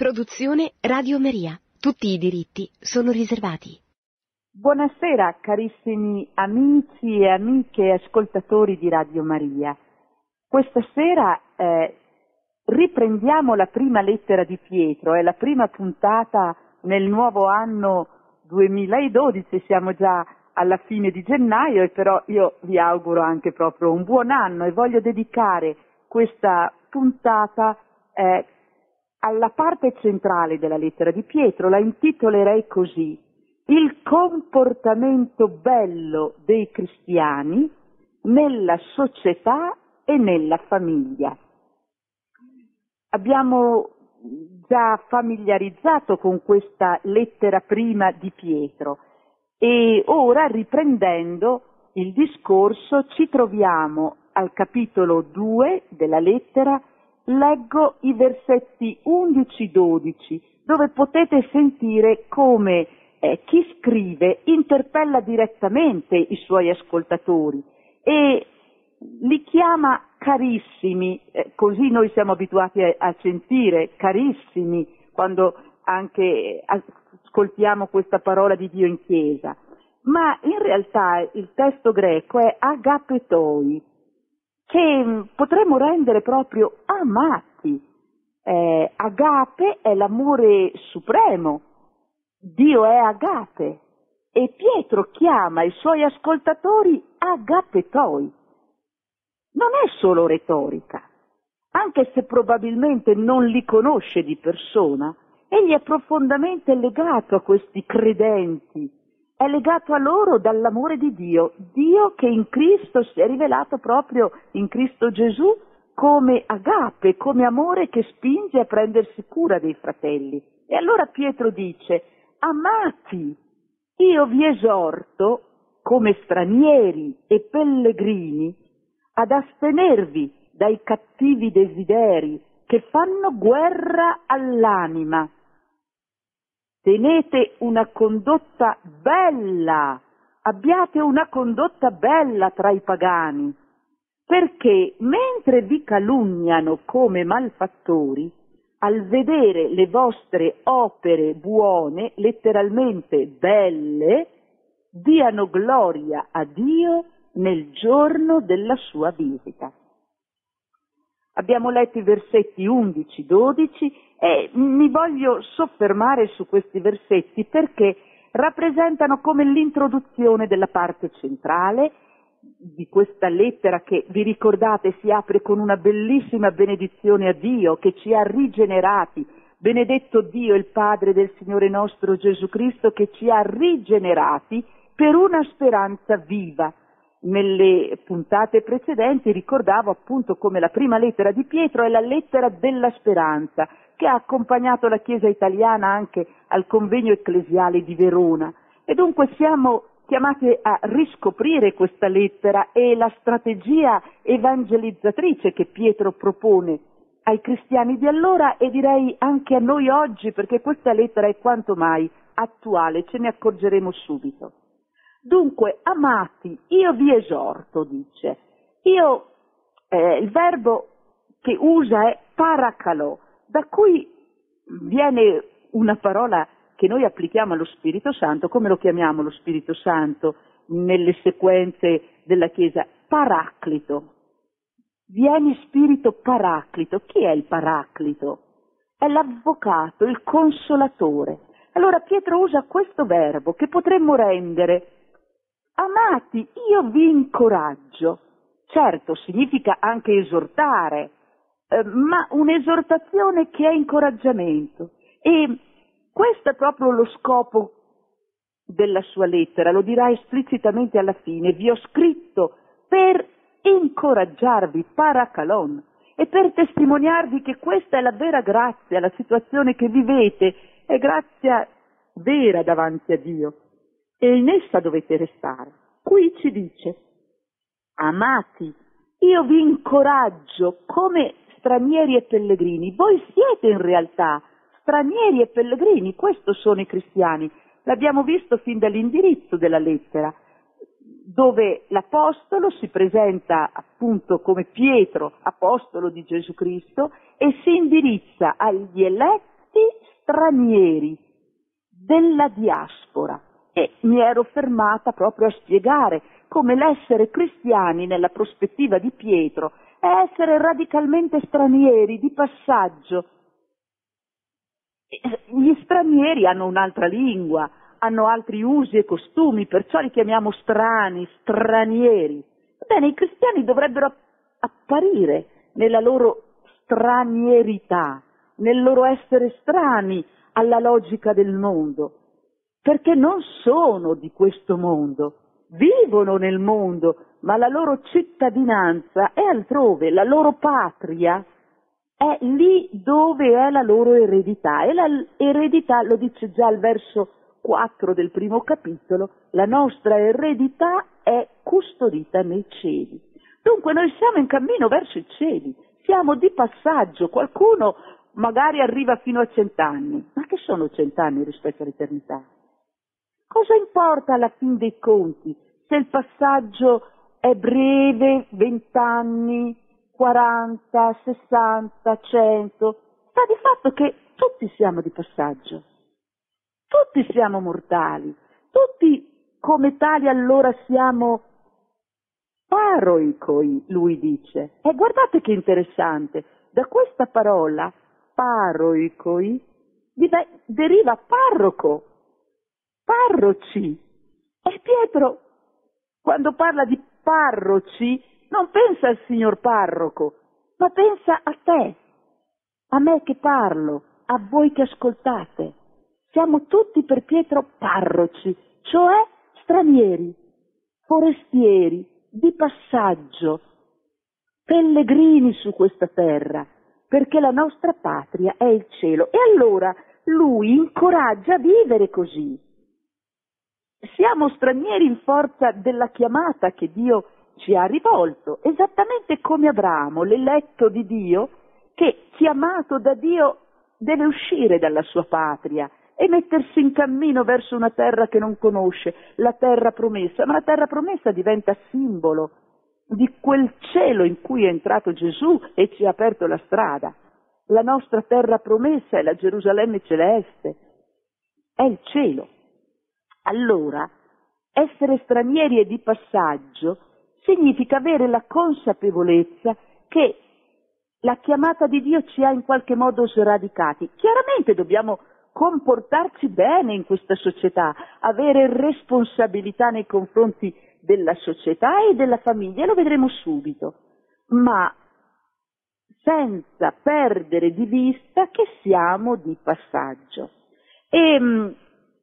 Produzione Radio Maria. Tutti i diritti sono riservati. Buonasera carissimi amici e amiche ascoltatori di Radio Maria. Questa sera riprendiamo la prima lettera di Pietro, è la prima puntata nel nuovo anno 2012, siamo già alla fine di gennaio e però io vi auguro anche proprio un buon anno e voglio dedicare questa puntata alla parte centrale della lettera di Pietro, la intitolerei così: il comportamento bello dei cristiani nella società e nella famiglia. Abbiamo già familiarizzato con questa lettera prima di Pietro e ora, riprendendo il discorso, ci troviamo al capitolo 2 della lettera. Leggo i versetti 11-12, dove potete sentire come chi scrive interpella direttamente i suoi ascoltatori e li chiama carissimi, così noi siamo abituati a sentire carissimi quando anche ascoltiamo questa parola di Dio in chiesa, ma in realtà il testo greco è agapetoi, che potremmo rendere proprio amati. Agape è l'amore supremo, Dio è agape e Pietro chiama i suoi ascoltatori agapetoi. Non è solo retorica, anche se probabilmente non li conosce di persona, egli è profondamente legato a questi credenti. È legato a loro dall'amore di Dio, Dio che in Cristo si è rivelato proprio in Cristo Gesù come agape, come amore che spinge a prendersi cura dei fratelli. E allora Pietro dice: amati, io vi esorto come stranieri e pellegrini ad astenervi dai cattivi desideri che fanno guerra all'anima. Tenete una condotta bella, abbiate una condotta bella tra i pagani, perché mentre vi calunniano come malfattori, al vedere le vostre opere buone, letteralmente belle, diano gloria a Dio nel giorno della sua visita. Abbiamo letto i versetti 11-12 e mi voglio soffermare su questi versetti perché rappresentano come l'introduzione della parte centrale di questa lettera che, vi ricordate, si apre con una bellissima benedizione a Dio che ci ha rigenerati. Benedetto Dio, il Padre del Signore nostro Gesù Cristo, che ci ha rigenerati per una speranza viva. Nelle puntate precedenti ricordavo appunto come la prima lettera di Pietro è la lettera della speranza, che ha accompagnato la Chiesa italiana anche al convegno ecclesiale di Verona. E dunque siamo chiamati a riscoprire questa lettera e la strategia evangelizzatrice che Pietro propone ai cristiani di allora e direi anche a noi oggi, perché questa lettera è quanto mai attuale, ce ne accorgeremo subito. Dunque, amati, io vi esorto, dice. Il verbo che usa è paracalo, da cui viene una parola che noi applichiamo allo Spirito Santo. Come lo chiamiamo lo Spirito Santo nelle sequenze della Chiesa? Paraclito. Vieni Spirito Paraclito. Chi è il Paraclito? È l'avvocato, il consolatore. Allora Pietro usa questo verbo che potremmo rendere: amati, io vi incoraggio. Certo, significa anche esortare, ma un'esortazione che è incoraggiamento. E questo è proprio lo scopo della sua lettera, lo dirà esplicitamente alla fine: vi ho scritto per incoraggiarvi, parakalon, e per testimoniarvi che questa è la vera grazia, la situazione che vivete è grazia vera davanti a Dio. E in essa dovete restare. Qui ci dice: amati, io vi incoraggio come stranieri e pellegrini. Voi siete in realtà stranieri e pellegrini, questo sono i cristiani. L'abbiamo visto fin dall'indirizzo della lettera, dove l'apostolo si presenta appunto come Pietro, apostolo di Gesù Cristo, e si indirizza agli eletti stranieri della diaspora. E mi ero fermata proprio a spiegare come l'essere cristiani nella prospettiva di Pietro è essere radicalmente stranieri, di passaggio. Gli stranieri hanno un'altra lingua, hanno altri usi e costumi, perciò li chiamiamo strani, stranieri. Bene, i cristiani dovrebbero apparire nella loro stranierità, nel loro essere strani alla logica del mondo, perché non sono di questo mondo, vivono nel mondo, ma la loro cittadinanza è altrove, la loro patria è lì dove è la loro eredità, e l'eredità, lo dice già il verso 4 del primo capitolo, la nostra eredità è custodita nei cieli. Dunque noi siamo in cammino verso i cieli, siamo di passaggio, qualcuno magari arriva fino a 100 anni, ma che sono 100 anni rispetto all'eternità? Cosa importa alla fin dei conti se il passaggio è breve, 20 anni, 40, 60, 100? Sta di fatto che tutti siamo di passaggio, tutti siamo mortali, tutti come tali allora siamo paroikoi, lui dice. E guardate che interessante, da questa parola paroikoi deriva parroco, parroci. E Pietro, quando parla di parroci, non pensa al signor parroco, ma pensa a te, a me che parlo, a voi che ascoltate. Siamo tutti per Pietro parroci, cioè stranieri, forestieri, di passaggio, pellegrini su questa terra, perché la nostra patria è il cielo. E allora lui incoraggia a vivere così. Siamo stranieri in forza della chiamata che Dio ci ha rivolto, esattamente come Abramo, l'eletto di Dio, che chiamato da Dio deve uscire dalla sua patria e mettersi in cammino verso una terra che non conosce, la terra promessa, ma la terra promessa diventa simbolo di quel cielo in cui è entrato Gesù e ci ha aperto la strada. La nostra terra promessa è la Gerusalemme celeste, è il cielo. Allora, essere stranieri e di passaggio significa avere la consapevolezza che la chiamata di Dio ci ha in qualche modo sradicati. Chiaramente dobbiamo comportarci bene in questa società, avere responsabilità nei confronti della società e della famiglia, lo vedremo subito, ma senza perdere di vista che siamo di passaggio. E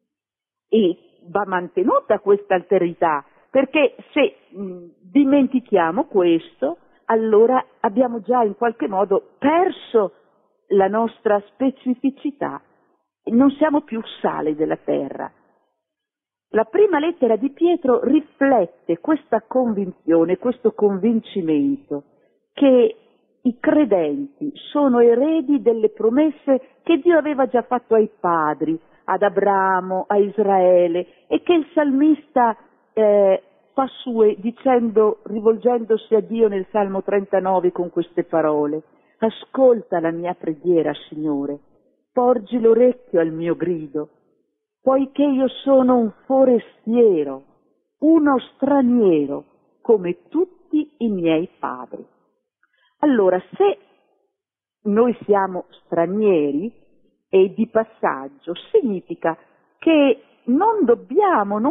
va mantenuta questa alterità, perché se dimentichiamo questo, allora abbiamo già in qualche modo perso la nostra specificità, non siamo più sale della terra. La prima lettera di Pietro riflette questa convinzione, questo convincimento che i credenti sono eredi delle promesse che Dio aveva già fatto ai padri, ad Abramo, a Israele, e che il salmista fa sue dicendo, rivolgendosi a Dio nel Salmo 39 con queste parole: ascolta la mia preghiera, Signore, porgi l'orecchio al mio grido, poiché io sono un forestiero, uno straniero, come tutti i miei padri. Allora, se noi siamo stranieri e di passaggio, significa che non dobbiamo,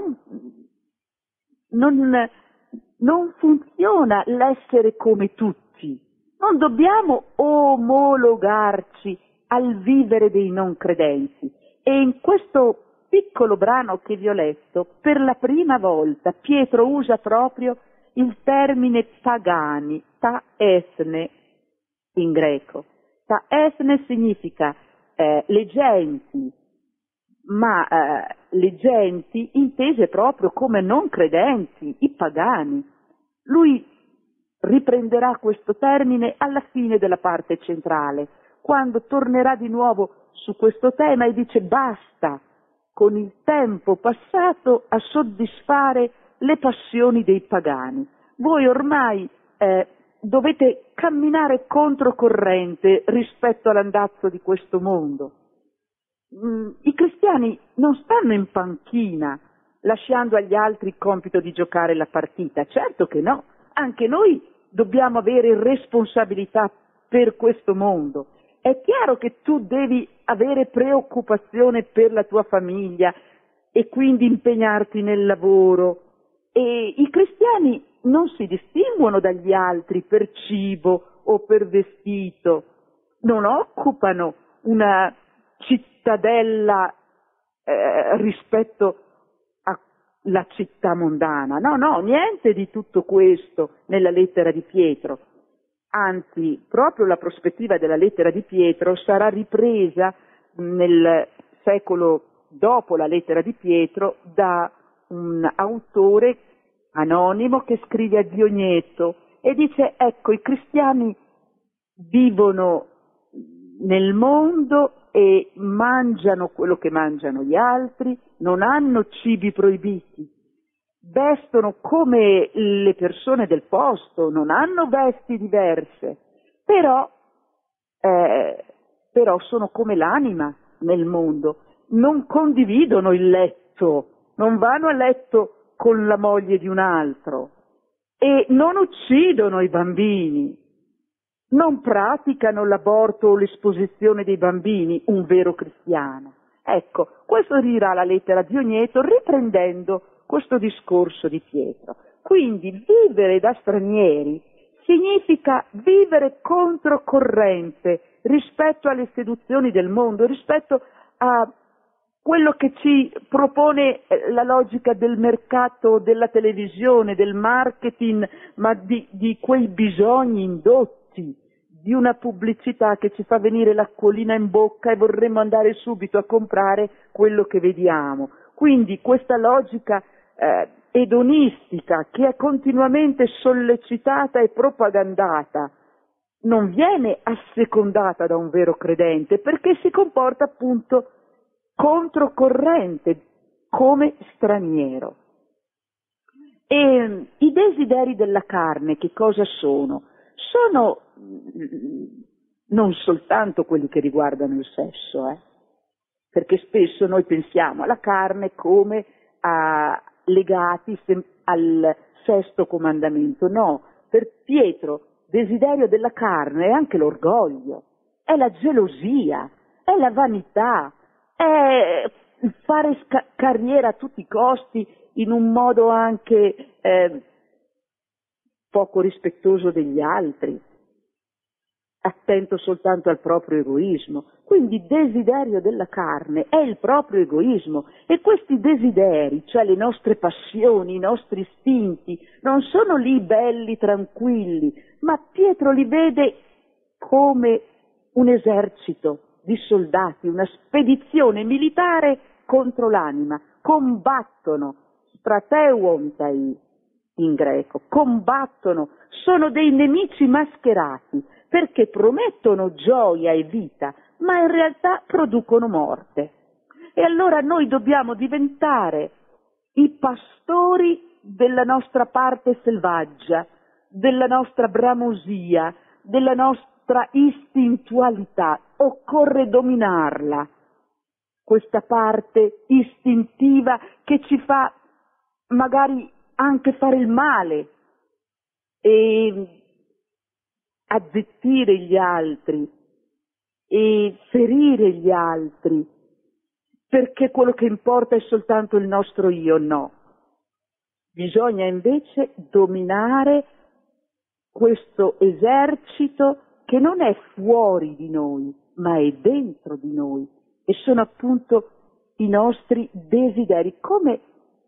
non funziona l'essere come tutti, non dobbiamo omologarci al vivere dei non credenti. E in questo piccolo brano che vi ho letto, per la prima volta Pietro usa proprio il termine pagani, ta ethne in greco. Ta ethne significa le genti, ma le genti intese proprio come non credenti, i pagani. Lui riprenderà questo termine alla fine della parte centrale, quando tornerà di nuovo su questo tema e dice: basta con il tempo passato a soddisfare le passioni dei pagani. Voi ormai dovete camminare controcorrente rispetto all'andazzo di questo mondo. I cristiani non stanno in panchina lasciando agli altri il compito di giocare la partita, certo che no, anche noi dobbiamo avere responsabilità per questo mondo. È chiaro che tu devi avere preoccupazione per la tua famiglia e quindi impegnarti nel lavoro, e i cristiani non si distinguono dagli altri per cibo o per vestito, non occupano una cittadella rispetto alla città mondana, no, niente di tutto questo nella lettera di Pietro. Anzi, proprio la prospettiva della lettera di Pietro sarà ripresa nel secolo dopo la lettera di Pietro da un autore anonimo che scrive a Diogneto e dice: ecco, i cristiani vivono nel mondo e mangiano quello che mangiano gli altri, non hanno cibi proibiti, vestono come le persone del posto, non hanno vesti diverse, però sono come l'anima nel mondo, non condividono il letto, non vanno a letto con la moglie di un altro e non uccidono i bambini, non praticano l'aborto o l'esposizione dei bambini, un vero cristiano. Ecco, questo dirà la lettera di Diogneto riprendendo questo discorso di Pietro. Quindi vivere da stranieri significa vivere controcorrente rispetto alle seduzioni del mondo, rispetto a quello che ci propone la logica del mercato, della televisione, del marketing, ma di quei bisogni indotti, di una pubblicità che ci fa venire l'acquolina in bocca e vorremmo andare subito a comprare quello che vediamo. Quindi questa logica edonistica che è continuamente sollecitata e propagandata non viene assecondata da un vero credente, perché si comporta appunto controcorrente, come straniero. E i desideri della carne che cosa sono? Sono non soltanto quelli che riguardano il sesso, perché spesso noi pensiamo alla carne come legati al sesto comandamento. No, per Pietro desiderio della carne è anche l'orgoglio, è la gelosia, è la vanità, è fare carriera a tutti i costi in un modo anche poco rispettoso degli altri, attento soltanto al proprio egoismo. Quindi desiderio della carne è il proprio egoismo, e questi desideri, cioè le nostre passioni, i nostri istinti, non sono lì belli, tranquilli, ma Pietro li vede come un esercito di soldati, una spedizione militare contro l'anima. Combattono, strateuontai in greco, combattono, sono dei nemici mascherati, perché promettono gioia e vita, ma in realtà producono morte. E allora noi dobbiamo diventare i pastori della nostra parte selvaggia, della nostra bramosia, della nostra istintualità. Occorre dominarla, questa parte istintiva che ci fa magari anche fare il male e azzittire gli altri e ferire gli altri, perché quello che importa è soltanto il nostro io. No, bisogna invece dominare questo esercito che non è fuori di noi, ma è dentro di noi, e sono appunto i nostri desideri, come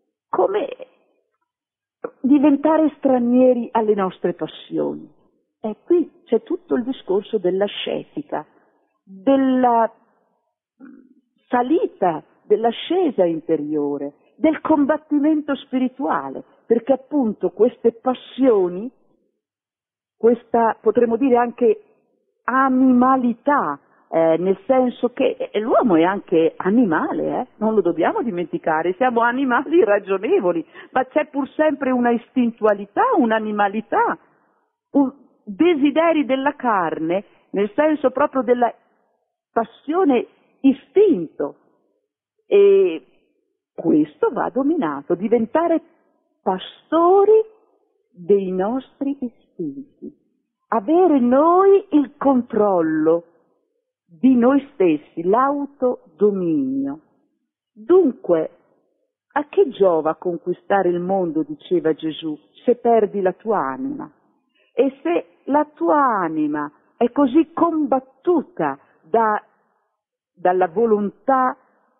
diventare stranieri alle nostre passioni. E qui c'è tutto il discorso dell'ascetica, della salita, dell'ascesa interiore, del combattimento spirituale, perché appunto queste passioni, questa potremmo dire anche animalità, nel senso che l'uomo è anche animale, non lo dobbiamo dimenticare, siamo animali ragionevoli, ma c'è pur sempre una istintualità, un'animalità, un desideri della carne, nel senso proprio della passione istinto, e questo va dominato, diventare pastori dei nostri istinti, avere noi il controllo di noi stessi, l'autodominio. Dunque, a che giova conquistare il mondo, diceva Gesù, se perdi la tua anima? E se la tua anima è così combattuta dalla volontà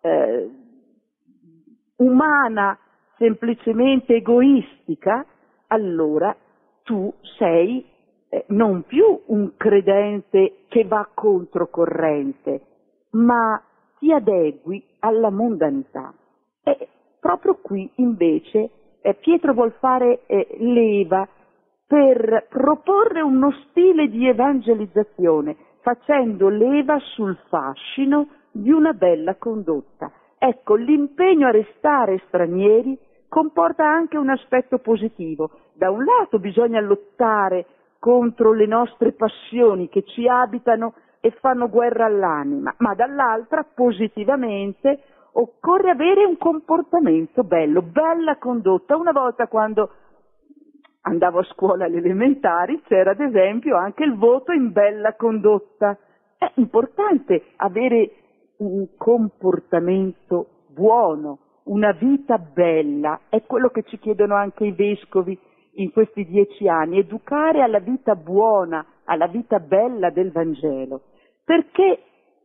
umana, semplicemente egoistica, allora tu sei non più un credente che va controcorrente, ma ti adegui alla mondanità. E proprio qui invece Pietro vuol fare leva per proporre uno stile di evangelizzazione, facendo leva sul fascino di una bella condotta. Ecco, l'impegno a restare stranieri comporta anche un aspetto positivo. Da un lato bisogna lottare contro le nostre passioni che ci abitano e fanno guerra all'anima, ma dall'altra, positivamente, occorre avere un comportamento bello, bella condotta. Una volta, quando andavo a scuola alle elementari, c'era ad esempio anche il voto in bella condotta. È importante avere un comportamento buono, una vita bella, è quello che ci chiedono anche i vescovi in questi 10 anni, educare alla vita buona, alla vita bella del Vangelo, perché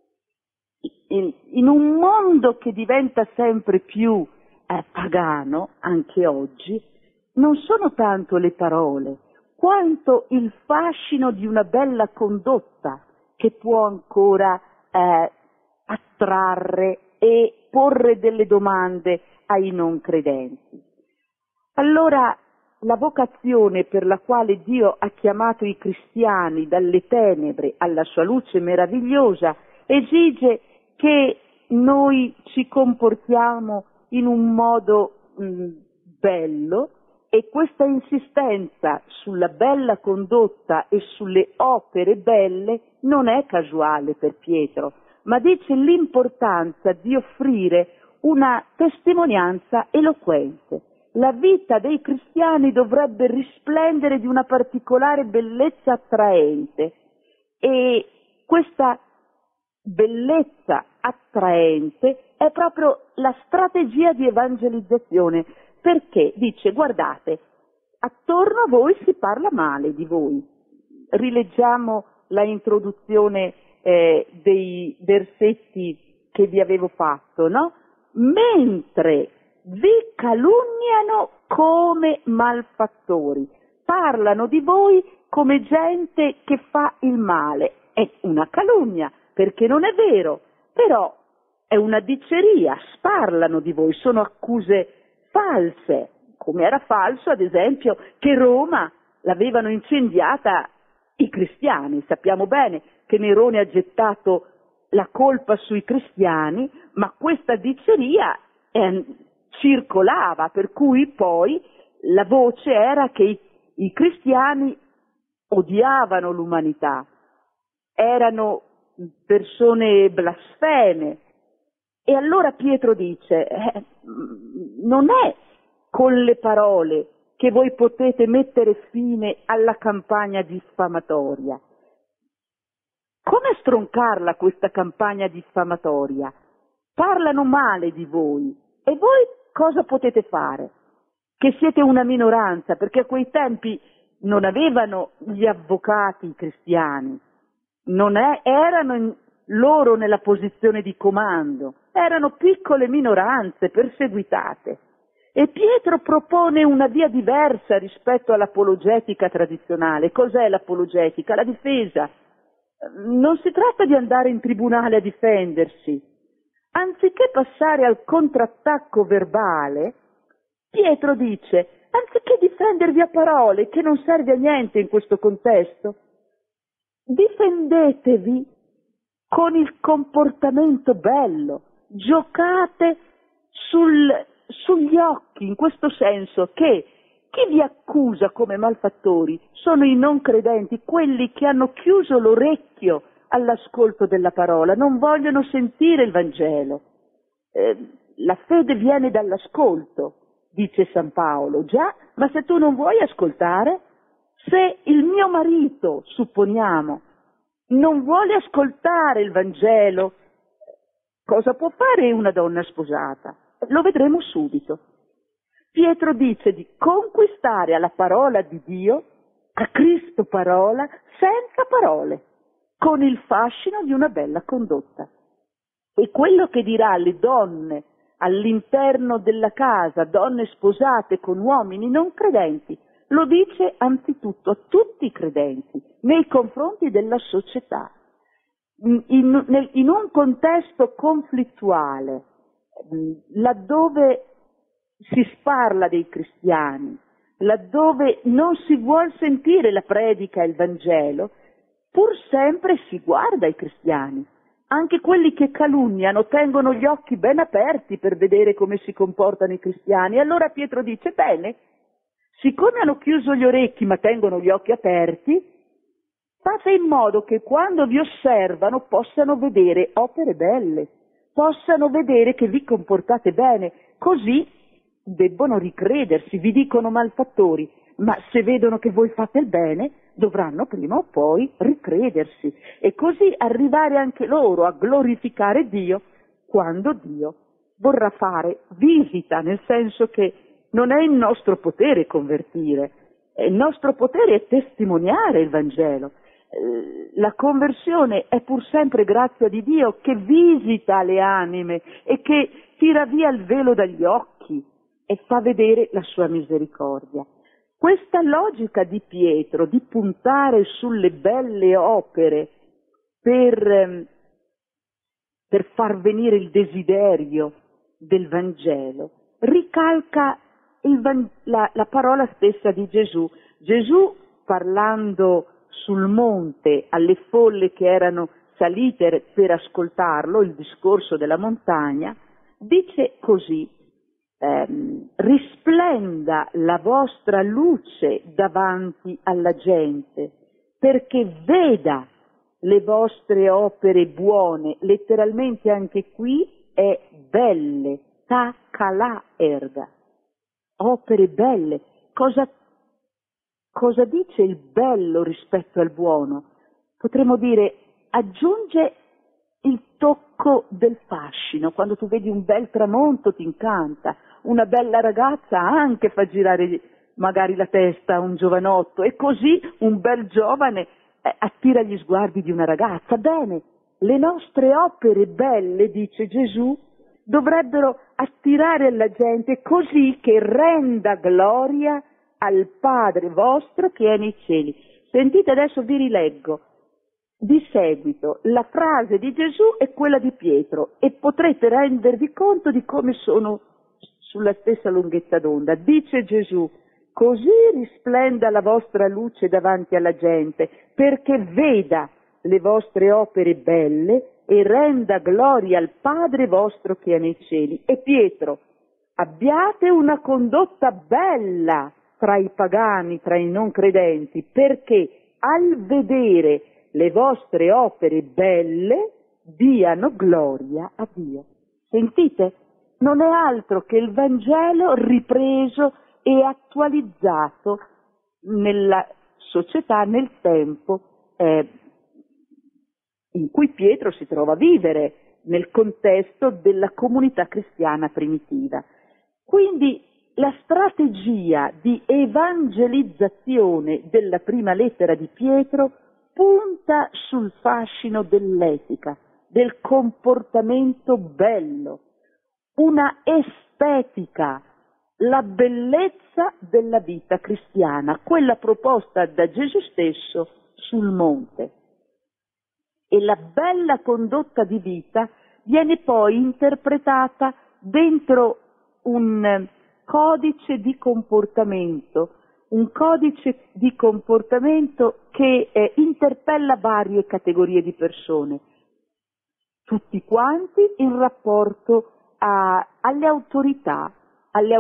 in un mondo che diventa sempre più pagano, anche oggi, non sono tanto le parole, quanto il fascino di una bella condotta che può ancora attrarre e porre delle domande ai non credenti. Allora, la vocazione per la quale Dio ha chiamato i cristiani dalle tenebre alla sua luce meravigliosa esige che noi ci comportiamo in un modo bello, e questa insistenza sulla bella condotta e sulle opere belle non è casuale per Pietro, ma dice l'importanza di offrire una testimonianza eloquente. La vita dei cristiani dovrebbe risplendere di una particolare bellezza attraente, e questa bellezza attraente è proprio la strategia di evangelizzazione, perché dice: guardate, attorno a voi si parla male di voi. Rileggiamo la introduzione dei versetti che vi avevo fatto, no? Mentre vi calunniano come malfattori, parlano di voi come gente che fa il male. È una calunnia, perché non è vero, però è una diceria, sparlano di voi, sono accuse false, come era falso ad esempio che Roma l'avevano incendiata i cristiani. Sappiamo bene che Nerone ha gettato la colpa sui cristiani, ma questa diceria circolava, per cui poi la voce era che i cristiani odiavano l'umanità, erano persone blasfeme. E allora Pietro dice: non è con le parole che voi potete mettere fine alla campagna diffamatoria. Come stroncarla questa campagna diffamatoria? Parlano male di voi, e voi cosa potete fare? Che siete una minoranza, perché a quei tempi non avevano gli avvocati cristiani, non erano loro nella posizione di comando, erano piccole minoranze perseguitate. E Pietro propone una via diversa rispetto all'apologetica tradizionale. Cos'è l'apologetica? La difesa. Non si tratta di andare in tribunale a difendersi. Anziché passare al contrattacco verbale, Pietro dice: anziché difendervi a parole, che non serve a niente in questo contesto, difendetevi con il comportamento bello, giocate sugli occhi, in questo senso che chi vi accusa come malfattori sono i non credenti, quelli che hanno chiuso l'orecchio all'ascolto della parola, non vogliono sentire il Vangelo. La fede viene dall'ascolto, dice San Paolo. Già, ma se tu non vuoi ascoltare, se il mio marito, supponiamo, non vuole ascoltare il Vangelo, cosa può fare una donna sposata? Lo vedremo subito. Pietro dice di conquistare alla parola di Dio, a Cristo parola, senza parole, con il fascino di una bella condotta. E quello che dirà alle donne all'interno della casa, donne sposate con uomini non credenti, lo dice anzitutto a tutti i credenti, nei confronti della società. In un contesto conflittuale, laddove si parla dei cristiani, laddove non si vuol sentire la predica e il Vangelo, pur sempre si guarda i cristiani. Anche quelli che calunniano tengono gli occhi ben aperti per vedere come si comportano i cristiani. Allora Pietro dice, bene, siccome hanno chiuso gli orecchi ma tengono gli occhi aperti, fate in modo che quando vi osservano possano vedere opere belle, possano vedere che vi comportate bene, così debbono ricredersi, vi dicono malfattori, ma se vedono che voi fate il bene, dovranno prima o poi ricredersi e così arrivare anche loro a glorificare Dio quando Dio vorrà fare visita, nel senso che non è il nostro potere convertire, il nostro potere è testimoniare il Vangelo. La conversione è pur sempre grazia di Dio che visita le anime e che tira via il velo dagli occhi e fa vedere la sua misericordia. Questa logica di Pietro di puntare sulle belle opere per far venire il desiderio del Vangelo ricalca la parola stessa di Gesù. Gesù, parlando sul monte alle folle che erano salite per ascoltarlo, il discorso della montagna, dice così: risplenda la vostra luce davanti alla gente, perché veda le vostre opere buone. Letteralmente anche qui è belle, ta kala erga, opere belle. Cosa dice il bello rispetto al buono? Potremmo dire, aggiunge il tocco del fascino. Quando tu vedi un bel tramonto ti incanta, una bella ragazza anche fa girare magari la testa a un giovanotto, e così un bel giovane attira gli sguardi di una ragazza. Bene, le nostre opere belle, dice Gesù, dovrebbero attirare la gente così che renda gloria al Padre vostro che è nei cieli. Sentite, adesso vi rileggo di seguito la frase di Gesù e quella di Pietro e potrete rendervi conto di come sono sulla stessa lunghezza d'onda. Dice Gesù: così risplenda la vostra luce davanti alla gente, perché veda le vostre opere belle e renda gloria al Padre vostro che è nei cieli. E Pietro: abbiate una condotta bella tra i pagani, tra i non credenti, perché al vedere le vostre opere belle diano gloria a Dio. Sentite? Non è altro che il Vangelo ripreso e attualizzato nella società, nel tempo in cui Pietro si trova a vivere, nel contesto della comunità cristiana primitiva. Quindi la strategia di evangelizzazione della prima lettera di Pietro punta sul fascino dell'etica, del comportamento bello, una estetica, la bellezza della vita cristiana, quella proposta da Gesù stesso sul monte. E la bella condotta di vita viene poi interpretata dentro un codice di comportamento, che interpella varie categorie di persone, tutti quanti in rapporto alle autorità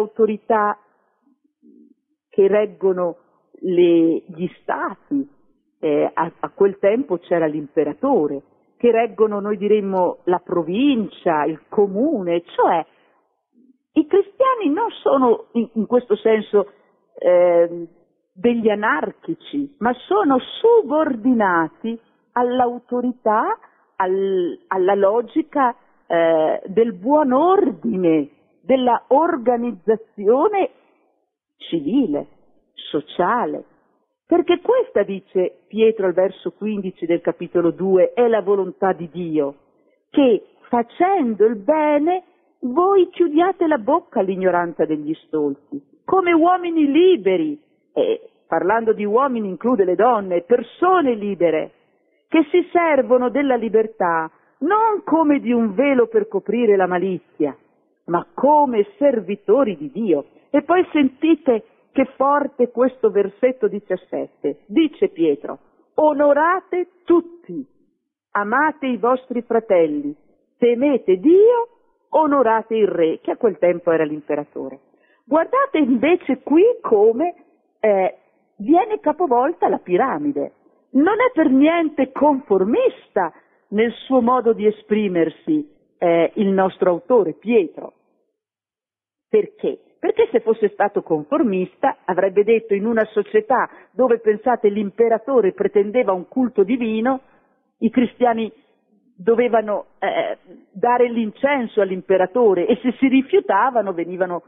che reggono gli stati, A quel tempo c'era l'imperatore, che reggono, noi diremmo, la provincia, il comune, cioè i cristiani non sono in questo senso degli anarchici, ma sono subordinati all'autorità, alla logica del buon ordine, della organizzazione civile, sociale. Perché questa, dice Pietro al verso 15 del capitolo 2, è la volontà di Dio, che facendo il bene voi chiudiate la bocca all'ignoranza degli stolti, come uomini liberi, e parlando di uomini include le donne, persone libere, che si servono della libertà non come di un velo per coprire la malizia, ma come servitori di Dio. E poi sentite che forte questo versetto 17, dice Pietro: onorate tutti, amate i vostri fratelli, temete Dio, onorate il re, che a quel tempo era l'imperatore. Guardate invece qui come viene capovolta la piramide. Non è per niente conformista nel suo modo di esprimersi il nostro autore, Pietro. Perché? Perché se fosse stato conformista avrebbe detto: in una società dove, pensate, l'imperatore pretendeva un culto divino, i cristiani dovevano dare l'incenso all'imperatore, e se si rifiutavano venivano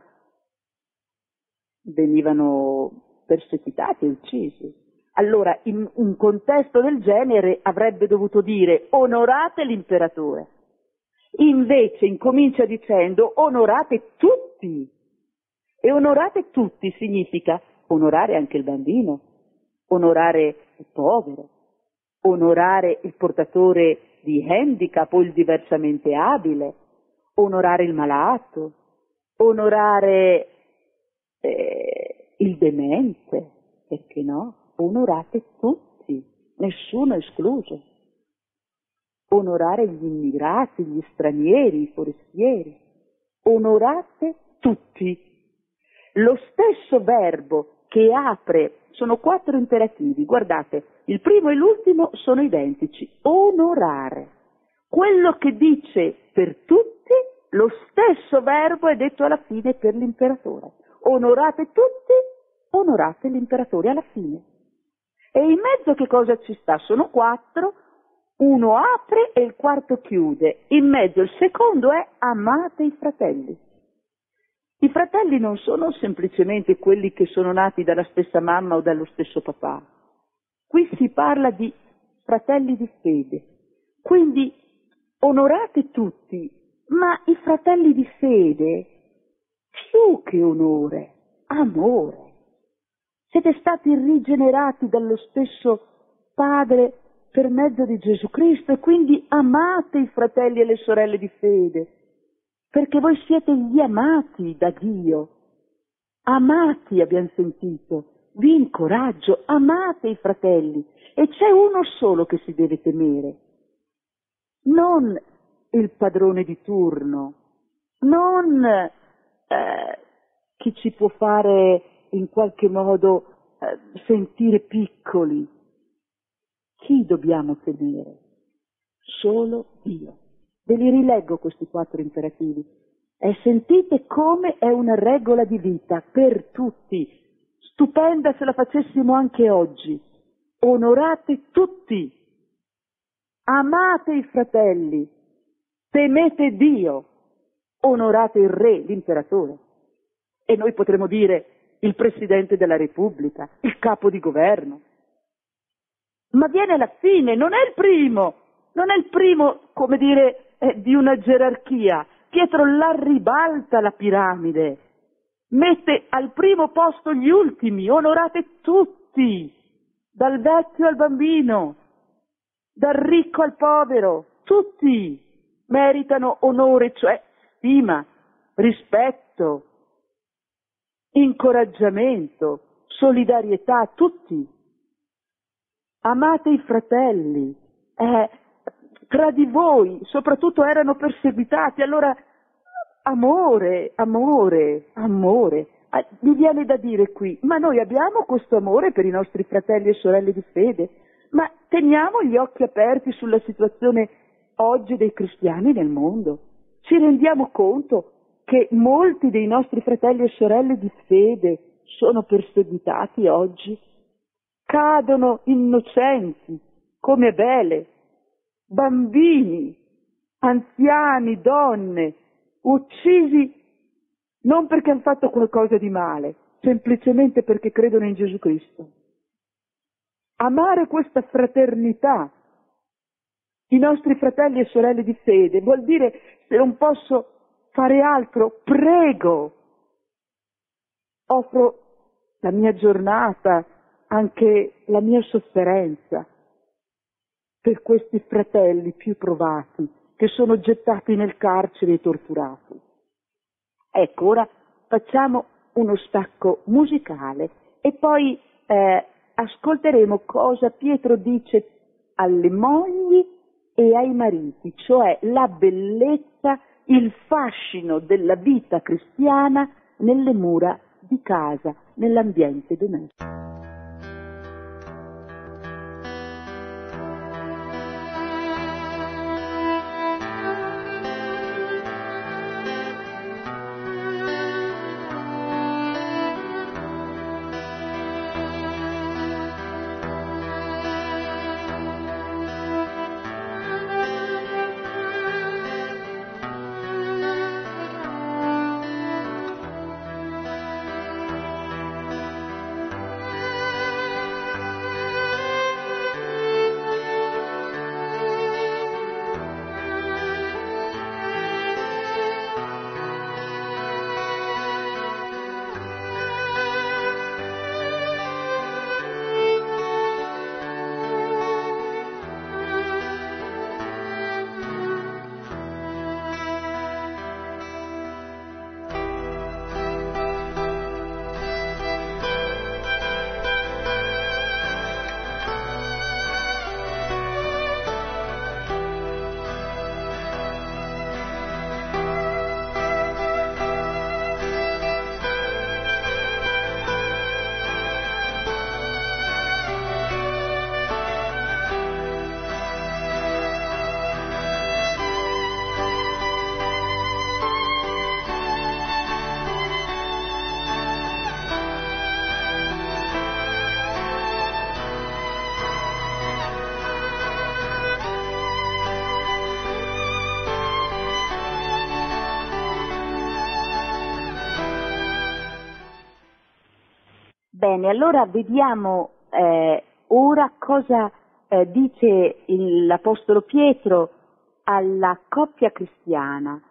perseguitati e uccisi. Allora, in un contesto del genere avrebbe dovuto dire: onorate l'imperatore. Invece incomincia dicendo: onorate tutti. E onorate tutti significa onorare anche il bambino, onorare il povero, onorare il portatore di handicap o il diversamente abile, onorare il malato, onorare il demente, perché no? Onorate tutti, nessuno escluso. Onorare gli immigrati, gli stranieri, i forestieri. Onorate tutti. Lo stesso verbo che apre, sono 4 imperativi, guardate, il primo e l'ultimo sono identici: onorare. Quello che dice per tutti, lo stesso verbo è detto alla fine per l'imperatore. Onorate tutti, onorate l'imperatore alla fine. E in mezzo che cosa ci sta? Sono 4, uno apre e il quarto chiude. In mezzo il secondo è: amate i fratelli. I fratelli non sono semplicemente quelli che sono nati dalla stessa mamma o dallo stesso papà. Qui si parla di fratelli di fede. Quindi onorate tutti, ma i fratelli di fede, più che onore, amore. Siete stati rigenerati dallo stesso Padre per mezzo di Gesù Cristo, e quindi amate i fratelli e le sorelle di fede, perché voi siete gli amati da Dio. Amati, abbiamo sentito, vi incoraggio, amate i fratelli. E c'è uno solo che si deve temere, non il padrone di turno, non chi ci può fare in qualche modo sentire piccoli. Chi dobbiamo temere? Solo Dio. Ve li rileggo questi 4 imperativi. E sentite come è una regola di vita per tutti. Stupenda se la facessimo anche oggi. Onorate tutti. Amate i fratelli. Temete Dio. Onorate il re, l'imperatore. E noi potremmo dire il Presidente della Repubblica, il capo di governo. Ma viene alla fine, non è il primo. Non è il primo, come dire, di una gerarchia. Pietro la ribalta la piramide, mette al primo posto gli ultimi. Onorate tutti, dal vecchio al bambino, dal ricco al povero, tutti meritano onore, cioè stima, rispetto, incoraggiamento, solidarietà, tutti. Amate i fratelli. Tra di voi, soprattutto, erano perseguitati, allora amore. Mi viene da dire qui: ma noi abbiamo questo amore per i nostri fratelli e sorelle di fede? ma teniamo gli occhi aperti sulla situazione oggi dei cristiani nel mondo. Ci rendiamo conto che molti dei nostri fratelli e sorelle di fede sono perseguitati oggi, cadono innocenti come Abele, bambini, anziani, donne, uccisi non perché hanno fatto qualcosa di male, semplicemente perché credono in Gesù Cristo. Amare questa fraternità, i nostri fratelli e sorelle di fede, vuol dire, se non posso fare altro, prego, offro la mia giornata, anche la mia sofferenza per questi fratelli più provati che sono gettati nel carcere e torturati. Ecco, ora facciamo uno stacco musicale e poi ascolteremo cosa Pietro dice alle mogli e ai mariti, cioè la bellezza, il fascino della vita cristiana nelle mura di casa, nell'ambiente domestico. Bene, allora vediamo ora cosa dice l'Apostolo Pietro alla coppia cristiana.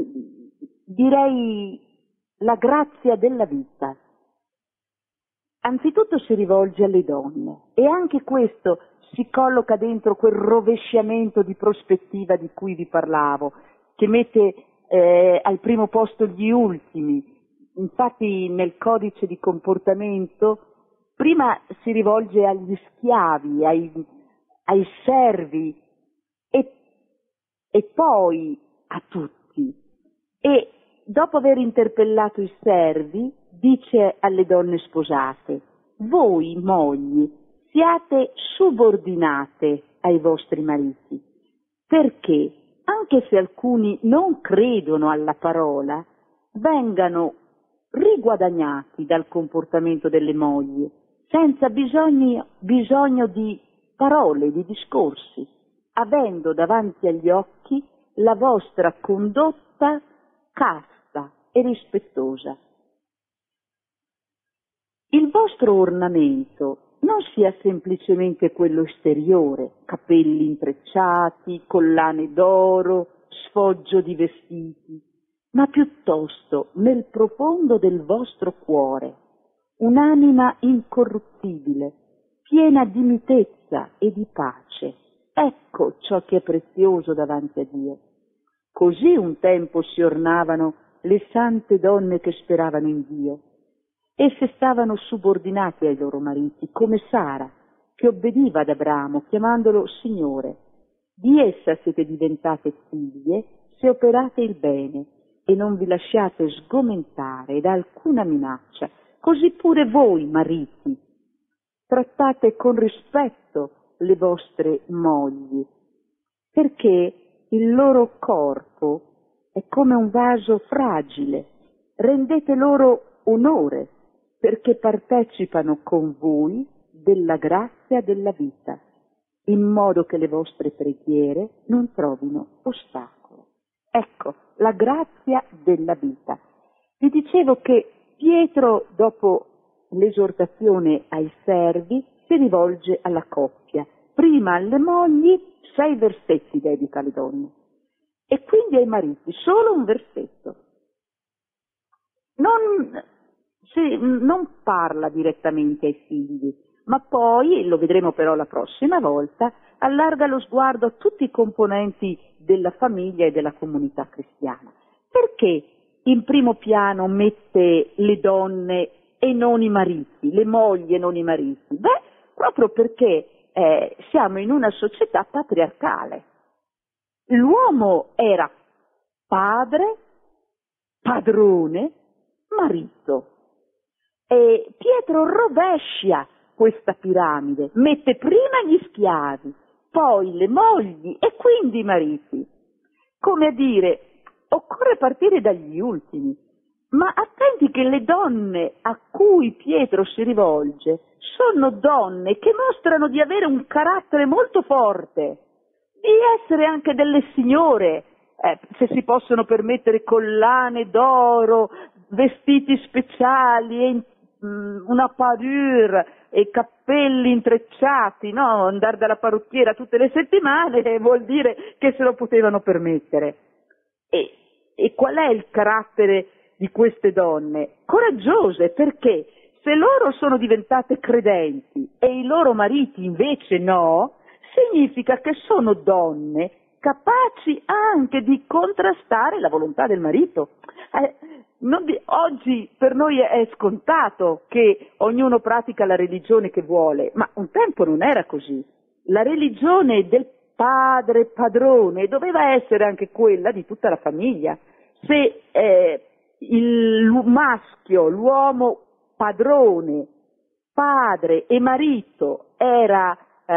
Direi la grazia della vita. Anzitutto si rivolge alle donne e anche questo si colloca dentro quel rovesciamento di prospettiva di cui vi parlavo, che mette al primo posto gli ultimi. Infatti nel codice di comportamento prima si rivolge agli schiavi, ai servi e poi a tutti. E dopo aver interpellato i servi dice alle donne sposate: voi mogli siate subordinate ai vostri mariti, perché anche se alcuni non credono alla parola, vengano riguadagnati dal comportamento delle mogli, senza bisogno di parole, di discorsi, avendo davanti agli occhi la vostra condotta casta e rispettosa. Il vostro ornamento non sia semplicemente quello esteriore, capelli intrecciati, collane d'oro, sfoggio di vestiti, ma piuttosto nel profondo del vostro cuore, un'anima incorruttibile, piena di mitezza e di pace. Ecco ciò che è prezioso davanti a Dio. Così un tempo si ornavano le sante donne che speravano in Dio. Esse stavano subordinate ai loro mariti, come Sara, che obbediva ad Abramo, chiamandolo Signore. Di essa siete diventate figlie se operate il bene e non vi lasciate sgomentare da alcuna minaccia. Così pure voi, mariti, trattate con rispetto le vostre mogli, perché il loro corpo è come un vaso fragile. Rendete loro onore, perché partecipano con voi della grazia della vita, in modo che le vostre preghiere non trovino ostacolo. Ecco, la grazia della vita. Vi dicevo che Pietro, dopo l'esortazione ai servi, si rivolge alla coppia. Prima alle mogli, 6 versetti dedica alle donne, e quindi ai mariti solo un versetto. Non parla direttamente ai figli, ma poi, lo vedremo però la prossima volta, allarga lo sguardo a tutti i componenti della famiglia e della comunità cristiana. Perché in primo piano mette le donne e non i mariti, le mogli e non i mariti? Beh, proprio perché siamo in una società patriarcale. L'uomo era padre, padrone, marito. E Pietro rovescia questa piramide, mette prima gli schiavi, poi le mogli e quindi i mariti. Come a dire, occorre partire dagli ultimi, ma attenti che le donne a cui Pietro si rivolge sono donne che mostrano di avere un carattere molto forte, di essere anche delle signore, se si possono permettere collane d'oro, vestiti speciali, e una parure e cappelli intrecciati, no? Andare dalla parrucchiera tutte le settimane vuol dire che se lo potevano permettere. E qual è il carattere di queste donne? Coraggiose, perché se loro sono diventate credenti e i loro mariti invece no, significa che sono donne capaci anche di contrastare la volontà del marito. Oggi per noi è scontato che ognuno pratica la religione che vuole, ma un tempo non era così. La religione del padre padrone doveva essere anche quella di tutta la famiglia. Se il maschio, l'uomo padrone, padre e marito era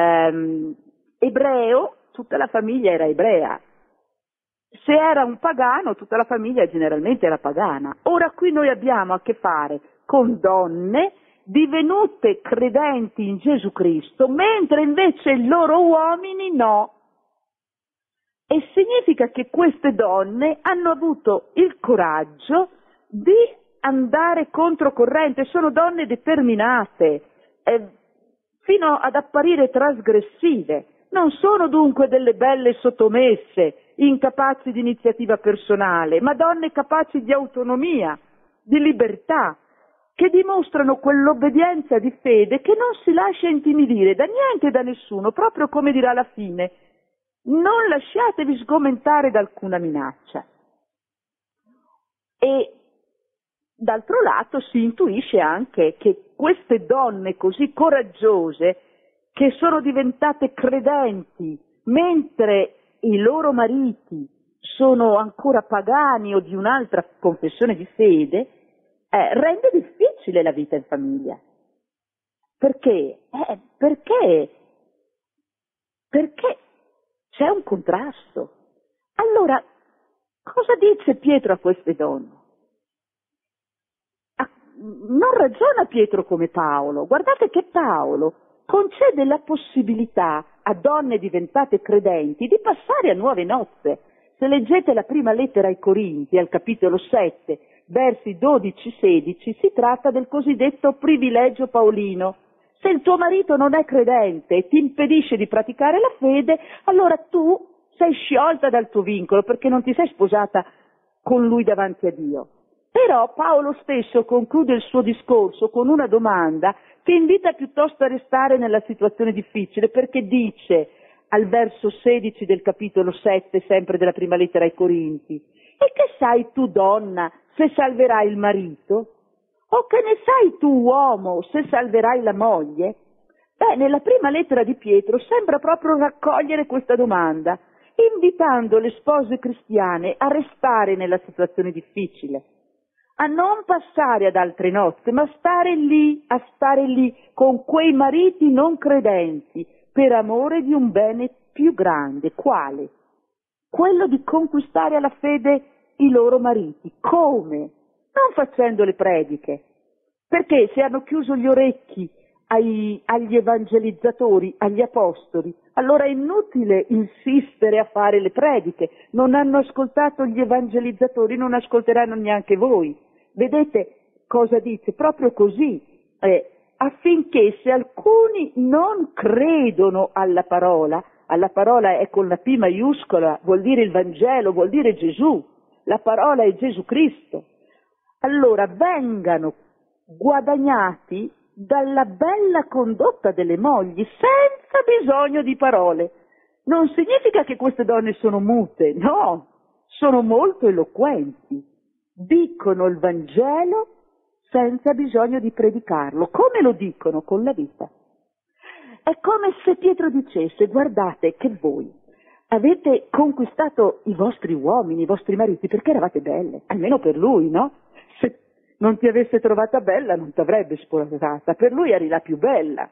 ebreo, tutta la famiglia era ebrea. Se era un pagano, tutta la famiglia generalmente era pagana. Ora qui noi abbiamo a che fare con donne divenute credenti in Gesù Cristo, mentre invece i loro uomini no. E significa che queste donne hanno avuto il coraggio di andare controcorrente, sono donne determinate, fino ad apparire trasgressive. Non sono dunque delle belle sottomesse, incapaci di iniziativa personale, ma donne capaci di autonomia, di libertà, che dimostrano quell'obbedienza di fede che non si lascia intimidire da niente e da nessuno, proprio come dirà alla fine. Non lasciatevi sgomentare da alcuna minaccia. E d'altro lato si intuisce anche che queste donne così coraggiose, che sono diventate credenti mentre i loro mariti sono ancora pagani o di un'altra confessione di fede, rende difficile la vita in famiglia. Perché? Perché c'è un contrasto. Allora, cosa dice Pietro a queste donne? Non ragiona Pietro come Paolo. Guardate che Paolo concede la possibilità a donne diventate credenti di passare a nuove nozze. Se leggete la prima lettera ai Corinti, al capitolo 7, versi 12-16, si tratta del cosiddetto privilegio paolino. Se il tuo marito non è credente e ti impedisce di praticare la fede, allora tu sei sciolta dal tuo vincolo perché non ti sei sposata con lui davanti a Dio. Però Paolo stesso conclude il suo discorso con una domanda che invita piuttosto a restare nella situazione difficile, perché dice al verso 16 del capitolo 7, sempre della prima lettera ai Corinti: e che sai tu, donna, se salverai il marito? O che ne sai tu, uomo, se salverai la moglie? Beh, nella prima lettera di Pietro sembra proprio raccogliere questa domanda, invitando le spose cristiane a restare nella situazione difficile, a non passare ad altre nozze, ma a stare lì con quei mariti non credenti, per amore di un bene più grande. Quale? Quello di conquistare alla fede i loro mariti. Come? Non facendo le prediche. Perché se hanno chiuso gli orecchi agli evangelizzatori, agli apostoli, allora è inutile insistere a fare le prediche. Non hanno ascoltato gli evangelizzatori, non ascolteranno neanche voi. Vedete cosa dice? Proprio così, affinché se alcuni non credono alla parola è con la P maiuscola, vuol dire il Vangelo, vuol dire Gesù, la parola è Gesù Cristo, allora vengano guadagnati dalla bella condotta delle mogli, senza bisogno di parole. Non significa che queste donne sono mute, no, sono molto eloquenti, dicono il Vangelo senza bisogno di predicarlo. Come lo dicono? Con la vita. È come se Pietro dicesse: guardate che voi avete conquistato i vostri uomini, i vostri mariti, perché eravate belle, almeno per lui, no? Se non ti avesse trovata bella non ti avrebbe sposata, per lui eri la più bella.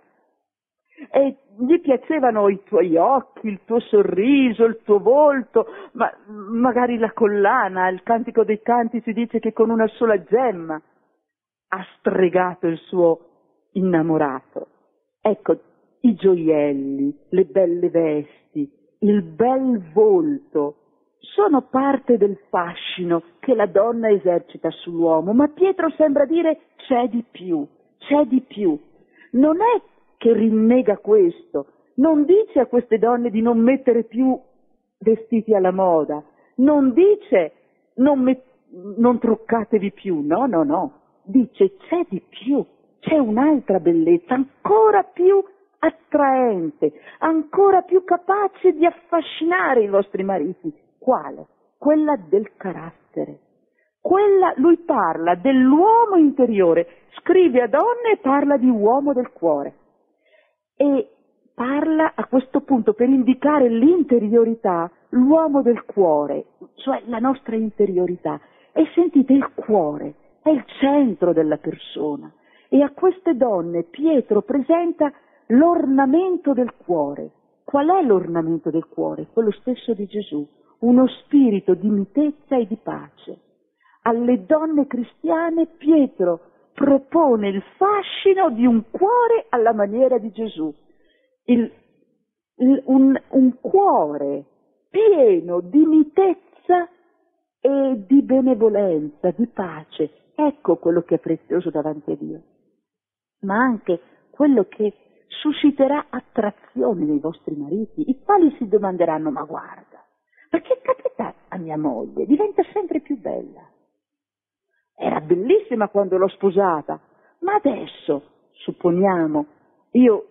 E gli piacevano i tuoi occhi, il tuo sorriso, il tuo volto, magari la collana. Il Cantico dei Canti si dice che con una sola gemma ha stregato il suo innamorato. Ecco, i gioielli, le belle vesti, il bel volto sono parte del fascino che la donna esercita sull'uomo, ma Pietro sembra dire c'è di più, c'è di più. Non è che rinnega questo, non dice a queste donne di non mettere più vestiti alla moda, non dice non truccatevi più, no, dice c'è di più, c'è un'altra bellezza ancora più attraente, ancora più capace di affascinare i vostri mariti. Quale? Quella del carattere. Lui parla dell'uomo interiore, scrive a donne e parla di uomo del cuore. E parla a questo punto per indicare l'interiorità, l'uomo del cuore, cioè la nostra interiorità. E sentite, il cuore è il centro della persona. E a queste donne Pietro presenta l'ornamento del cuore. Qual è l'ornamento del cuore? Quello stesso di Gesù, uno spirito di mitezza e di pace. Alle donne cristiane Pietro propone il fascino di un cuore alla maniera di Gesù, un cuore pieno di mitezza e di benevolenza, di pace. Ecco quello che è prezioso davanti a Dio, ma anche quello che susciterà attrazione nei vostri mariti, i quali si domanderanno: ma guarda, perché capita a mia moglie, diventa sempre più bella. Era bellissima quando l'ho sposata, ma adesso, supponiamo, io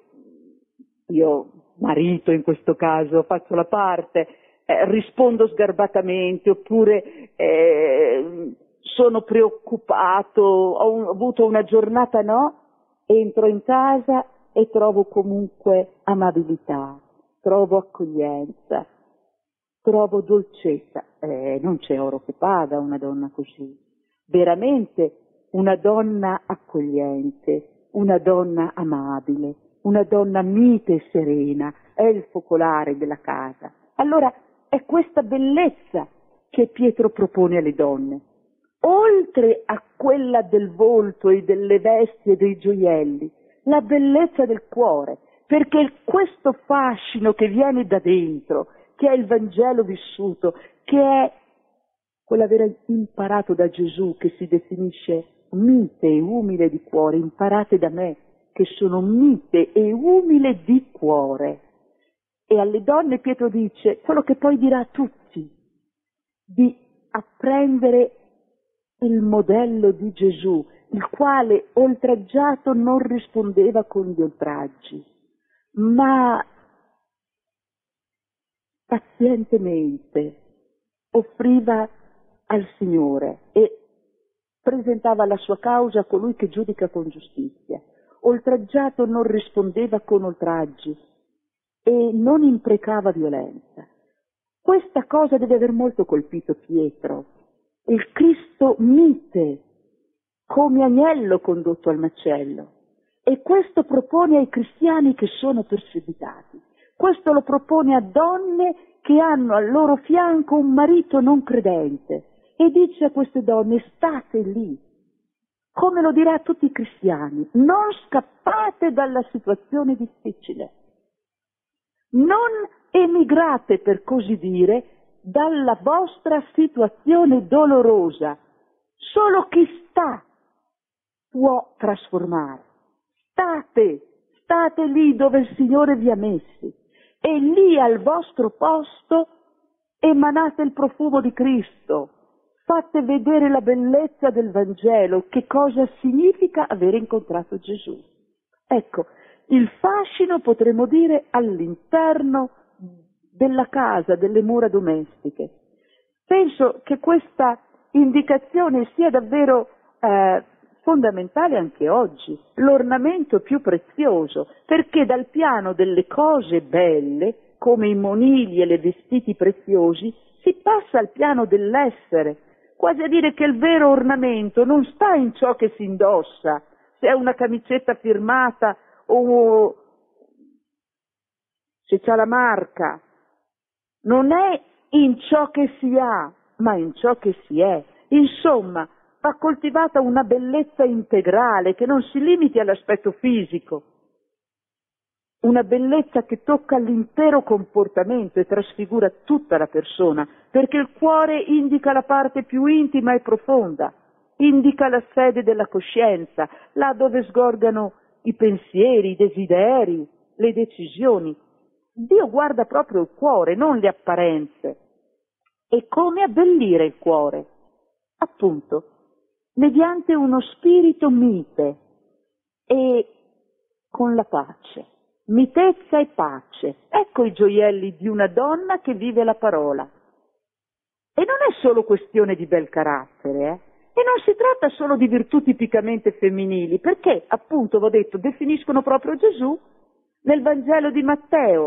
marito in questo caso, faccio la parte, rispondo sgarbatamente, oppure sono preoccupato, ho avuto una giornata entro in casa e trovo comunque amabilità, trovo accoglienza, trovo dolcezza. Non c'è oro che paga una donna così. Veramente una donna accogliente, una donna amabile, una donna mite e serena, è il focolare della casa. Allora è questa bellezza che Pietro propone alle donne, oltre a quella del volto e delle vesti e dei gioielli, la bellezza del cuore, perché questo fascino che viene da dentro, che è il Vangelo vissuto, che è quell'aver imparato da Gesù, che si definisce mite e umile di cuore: imparate da me che sono mite e umile di cuore. E alle donne Pietro dice quello che poi dirà a tutti, di apprendere il modello di Gesù, il quale oltraggiato non rispondeva con gli oltraggi, ma pazientemente offriva al Signore e presentava la sua causa a colui che giudica con giustizia. Oltraggiato non rispondeva con oltraggi e non imprecava violenza. Questa cosa deve aver molto colpito Pietro. Il Cristo mite, come agnello condotto al macello. E questo propone ai cristiani che sono perseguitati. Questo lo propone a donne che hanno al loro fianco un marito non credente. E dice a queste donne: state lì. Come lo dirà a tutti i cristiani, non scappate dalla situazione difficile. Non emigrate, per così dire, dalla vostra situazione dolorosa. Solo chi sta può trasformare. State lì dove il Signore vi ha messi e lì al vostro posto emanate il profumo di Cristo. Fate vedere la bellezza del Vangelo, che cosa significa avere incontrato Gesù. Ecco, il fascino, potremmo dire, all'interno della casa, delle mura domestiche. Penso che questa indicazione sia davvero fondamentale anche oggi, l'ornamento più prezioso, perché dal piano delle cose belle, come i monili e i vestiti preziosi, si passa al piano dell'essere, quasi a dire che il vero ornamento non sta in ciò che si indossa, se è una camicetta firmata o se c'ha la marca, non è in ciò che si ha, ma in ciò che si è. Insomma, va coltivata una bellezza integrale che non si limiti all'aspetto fisico, una bellezza che tocca l'intero comportamento e trasfigura tutta la persona, perché il cuore indica la parte più intima e profonda, indica la sede della coscienza, là dove sgorgano i pensieri, i desideri, le decisioni. Dio guarda proprio il cuore, non le apparenze. E come abbellire il cuore? Appunto, mediante uno spirito mite e con la pace. Mitezza e pace. Ecco i gioielli di una donna che vive la parola. E non è solo questione di bel carattere, E non si tratta solo di virtù tipicamente femminili, perché, appunto, vi ho detto, definiscono proprio Gesù nel Vangelo di Matteo.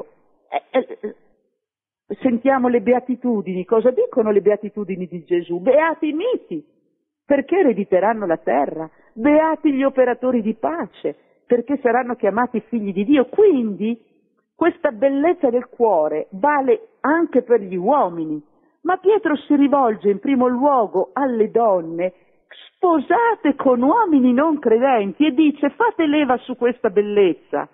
Sentiamo le beatitudini. Cosa dicono le beatitudini di Gesù? Beati i miti, perché erediteranno la terra. Beati gli operatori di pace, perché saranno chiamati figli di Dio. Quindi questa bellezza del cuore vale anche per gli uomini, ma Pietro si rivolge in primo luogo alle donne sposate con uomini non credenti e dice: fate leva su questa bellezza,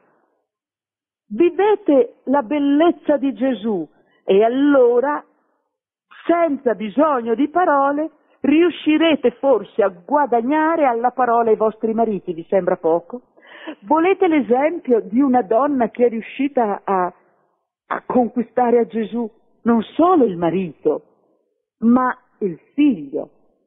vivete la bellezza di Gesù e allora, senza bisogno di parole, riuscirete forse a guadagnare alla parola i vostri mariti. Vi sembra poco? Volete l'esempio di una donna che è riuscita a conquistare a Gesù non solo il marito, ma il figlio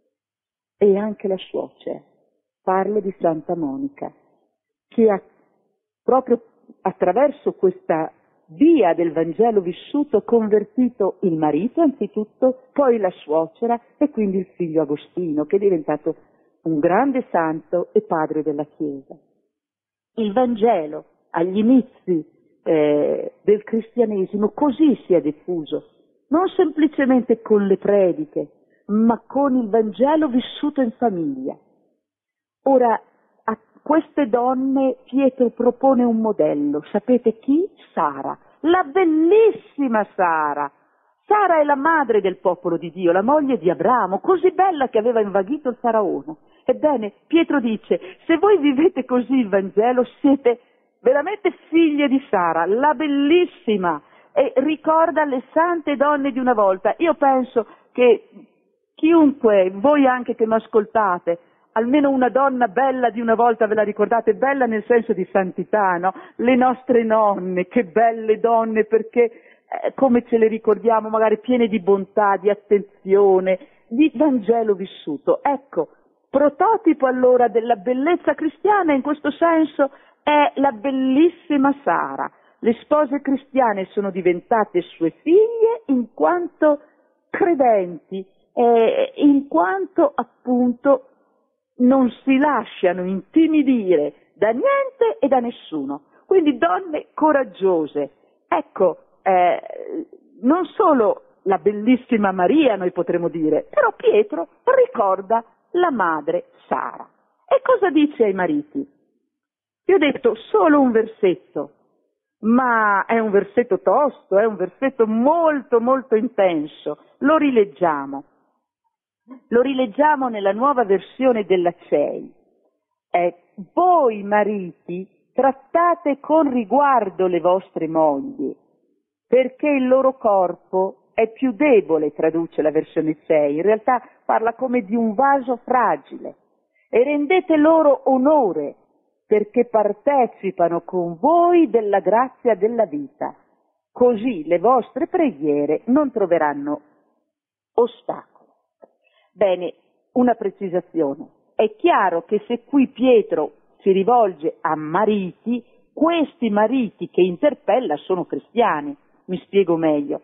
e anche la suocera? Parlo di Santa Monica, che ha proprio attraverso questa via del Vangelo vissuto convertito il marito anzitutto, poi la suocera e quindi il figlio Agostino, che è diventato un grande santo e padre della Chiesa. Il Vangelo agli inizi del cristianesimo così si è diffuso, non semplicemente con le prediche, ma con il Vangelo vissuto in famiglia. Ora, a queste donne Pietro propone un modello. Sapete chi? Sara, la bellissima Sara. Sara è la madre del popolo di Dio, la moglie di Abramo, così bella che aveva invaghito il faraone. Ebbene, Pietro dice: se voi vivete così il Vangelo, siete veramente figlie di Sara, la bellissima, e ricorda le sante donne di una volta. Io penso che chiunque, voi anche che mi ascoltate, almeno una donna bella di una volta ve la ricordate, bella nel senso di santità, no? Le nostre nonne, che belle donne, perché come ce le ricordiamo, magari piene di bontà, di attenzione, di Vangelo vissuto. Ecco, prototipo allora della bellezza cristiana in questo senso è la bellissima Sara. Le spose cristiane sono diventate sue figlie in quanto credenti, in quanto appunto non si lasciano intimidire da niente e da nessuno. Quindi donne coraggiose. Ecco, non solo la bellissima Maria, noi potremmo dire, però Pietro ricorda la madre Sara. E cosa dice ai mariti? Vi ho detto solo un versetto, ma è un versetto tosto, è un versetto molto molto intenso. Lo rileggiamo nella nuova versione della CEI. Voi mariti trattate con riguardo le vostre mogli, perché il loro corpo è più debole, traduce la versione 6, in realtà parla come di un vaso fragile, e rendete loro onore, perché partecipano con voi della grazia della vita, così le vostre preghiere non troveranno ostacolo. Bene, una precisazione. È chiaro che se qui Pietro si rivolge a mariti, questi mariti che interpella sono cristiani. Mi spiego meglio.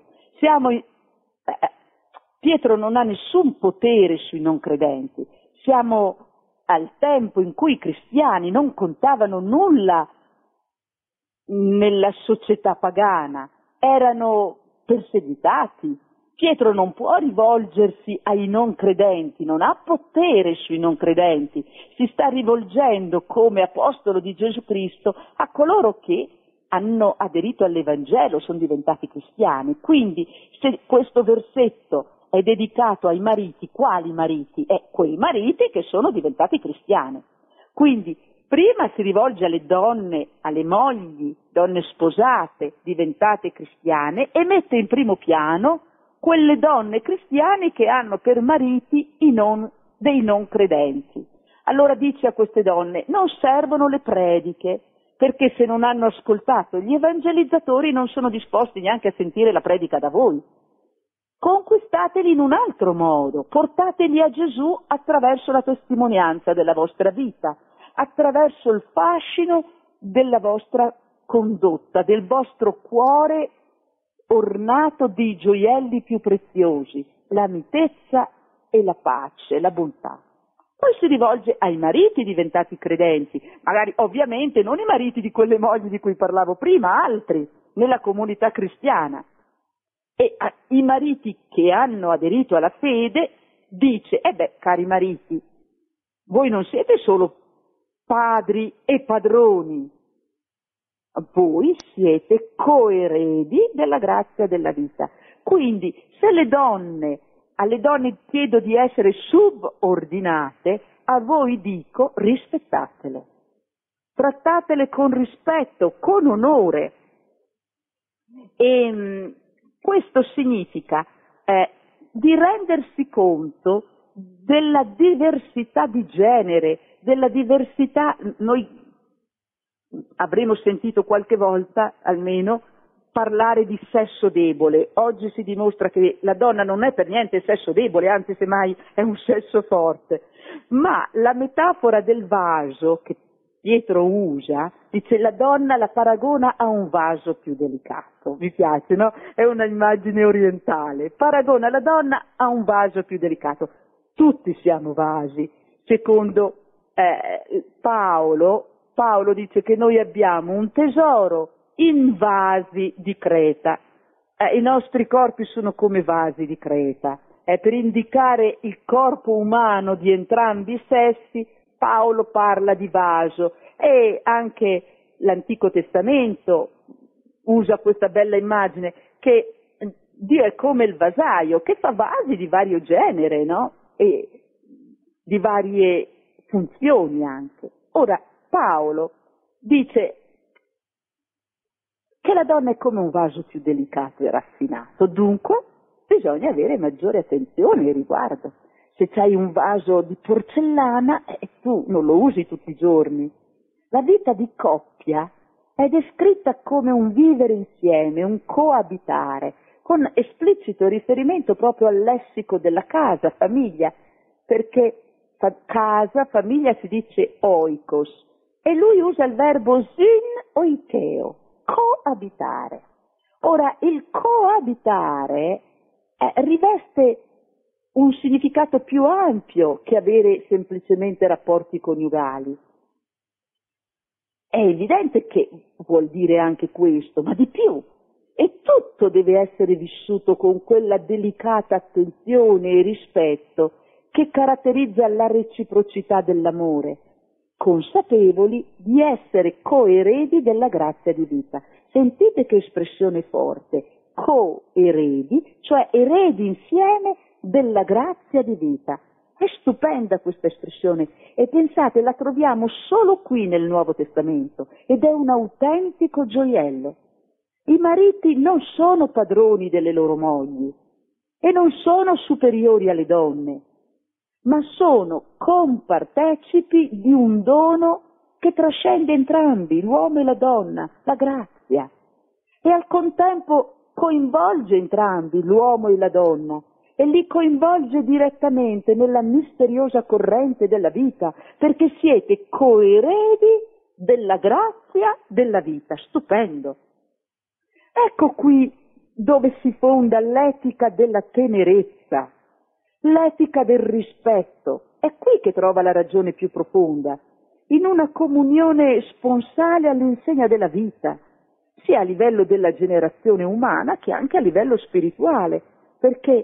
Pietro non ha nessun potere sui non credenti. Siamo al tempo in cui i cristiani non contavano nulla nella società pagana, erano perseguitati. Pietro non può rivolgersi ai non credenti, non ha potere sui non credenti, si sta rivolgendo come apostolo di Gesù Cristo a coloro che hanno aderito all'Evangelo, sono diventati cristiani. Quindi se questo versetto è dedicato ai mariti, quali mariti? Quei mariti che sono diventati cristiani. Quindi prima si rivolge alle donne, alle mogli, donne sposate, diventate cristiane, e mette in primo piano quelle donne cristiane che hanno per mariti dei non credenti. Allora dice a queste donne: non servono le prediche, perché se non hanno ascoltato gli evangelizzatori non sono disposti neanche a sentire la predica da voi. Conquistateli in un altro modo, portateli a Gesù attraverso la testimonianza della vostra vita, attraverso il fascino della vostra condotta, del vostro cuore ornato di gioielli più preziosi, la mitezza e la pace, la bontà. Poi si rivolge ai mariti diventati credenti, magari ovviamente non i mariti di quelle mogli di cui parlavo prima, altri, nella comunità cristiana. E ai mariti che hanno aderito alla fede dice: cari mariti, voi non siete solo padri e padroni, voi siete coeredi della grazia della vita. Quindi se alle donne chiedo di essere subordinate, a voi dico: rispettatele, trattatele con rispetto, con onore. E questo significa di rendersi conto della diversità di genere, della diversità. Noi avremo sentito qualche volta almeno parlare di sesso debole. Oggi si dimostra che la donna non è per niente sesso debole, anzi semmai è un sesso forte. Ma la metafora del vaso che Pietro usa, dice: la donna la paragona a un vaso più delicato. Mi piace, no? È una immagine orientale. Paragona la donna a un vaso più delicato. Tutti siamo vasi. Secondo Paolo dice che noi abbiamo un tesoro in vasi di Creta. I nostri corpi sono come vasi di Creta. Per indicare il corpo umano di entrambi i sessi, Paolo parla di vaso, e anche l'Antico Testamento usa questa bella immagine che Dio è come il vasaio che fa vasi di vario genere, no? E di varie funzioni anche. Ora, Paolo dice che la donna è come un vaso più delicato e raffinato, dunque bisogna avere maggiore attenzione e riguardo. Se c'hai un vaso di porcellana, tu non lo usi tutti i giorni. La vita di coppia è descritta come un vivere insieme, un coabitare, con esplicito riferimento proprio al lessico della casa, famiglia, perché casa, famiglia si dice oikos, e lui usa il verbo syn oikeo, coabitare. Ora, il coabitare riveste un significato più ampio che avere semplicemente rapporti coniugali. È evidente che vuol dire anche questo, ma di più. E tutto deve essere vissuto con quella delicata attenzione e rispetto che caratterizza la reciprocità dell'amore. consapevoli di essere coeredi della grazia di vita. Sentite che espressione forte, coeredi, cioè eredi insieme della grazia di vita. È stupenda questa espressione e pensate, la troviamo solo qui nel Nuovo Testamento ed è un autentico gioiello. I mariti non sono padroni delle loro mogli e non sono superiori alle donne, ma sono compartecipi di un dono che trascende entrambi, l'uomo e la donna, la grazia, e al contempo coinvolge entrambi, l'uomo e la donna, e li coinvolge direttamente nella misteriosa corrente della vita, perché siete coeredi della grazia della vita. Stupendo! Ecco qui dove si fonda l'etica della tenerezza, l'etica del rispetto. È qui che trova la ragione più profonda, in una comunione sponsale all'insegna della vita, sia a livello della generazione umana che anche a livello spirituale, perché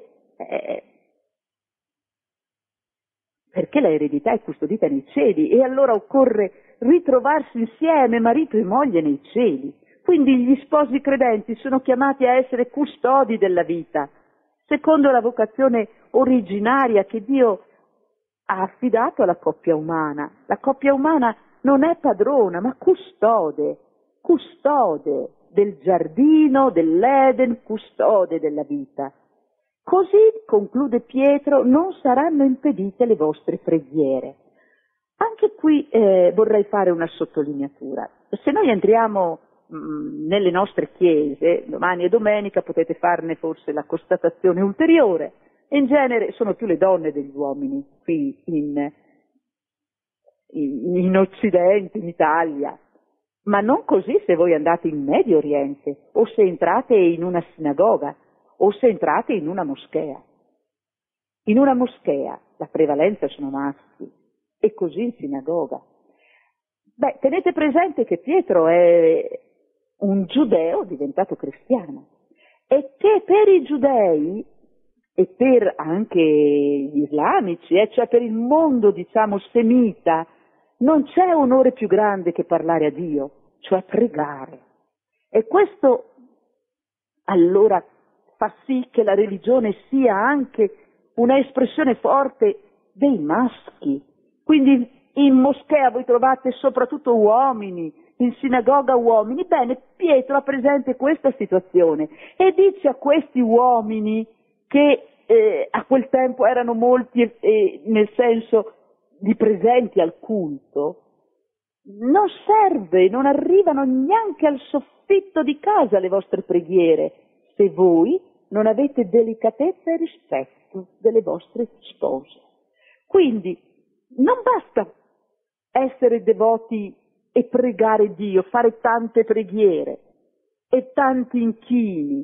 la eredità è custodita nei cieli e allora occorre ritrovarsi insieme marito e moglie nei cieli. Quindi gli sposi credenti sono chiamati a essere custodi della vita, secondo la vocazione originaria che Dio ha affidato alla coppia umana. La coppia umana non è padrona, ma custode del giardino, dell'Eden, custode della vita. Così, conclude Pietro, non saranno impedite le vostre preghiere. Anche qui vorrei fare una sottolineatura. Se noi entriamo nelle nostre chiese, domani e domenica, potete farne forse la constatazione ulteriore, in genere sono più le donne degli uomini qui in Occidente, in Italia, ma non così se voi andate in Medio Oriente o se entrate in una sinagoga o se entrate in una moschea. In una moschea la prevalenza sono maschi e così in sinagoga. Beh, tenete presente che Pietro è un giudeo diventato cristiano e che per i giudei e per anche gli islamici, cioè per il mondo, diciamo, semita, non c'è onore più grande che parlare a Dio, cioè pregare. E questo allora fa sì che la religione sia anche una espressione forte dei maschi. Quindi in moschea voi trovate soprattutto uomini, in sinagoga uomini. Bene, Pietro ha presente questa situazione e dice a questi uomini che a quel tempo erano molti nel senso di presenti al culto, non serve, non arrivano neanche al soffitto di casa le vostre preghiere se voi non avete delicatezza e rispetto delle vostre spose. Quindi non basta essere devoti e pregare Dio, fare tante preghiere e tanti inchini.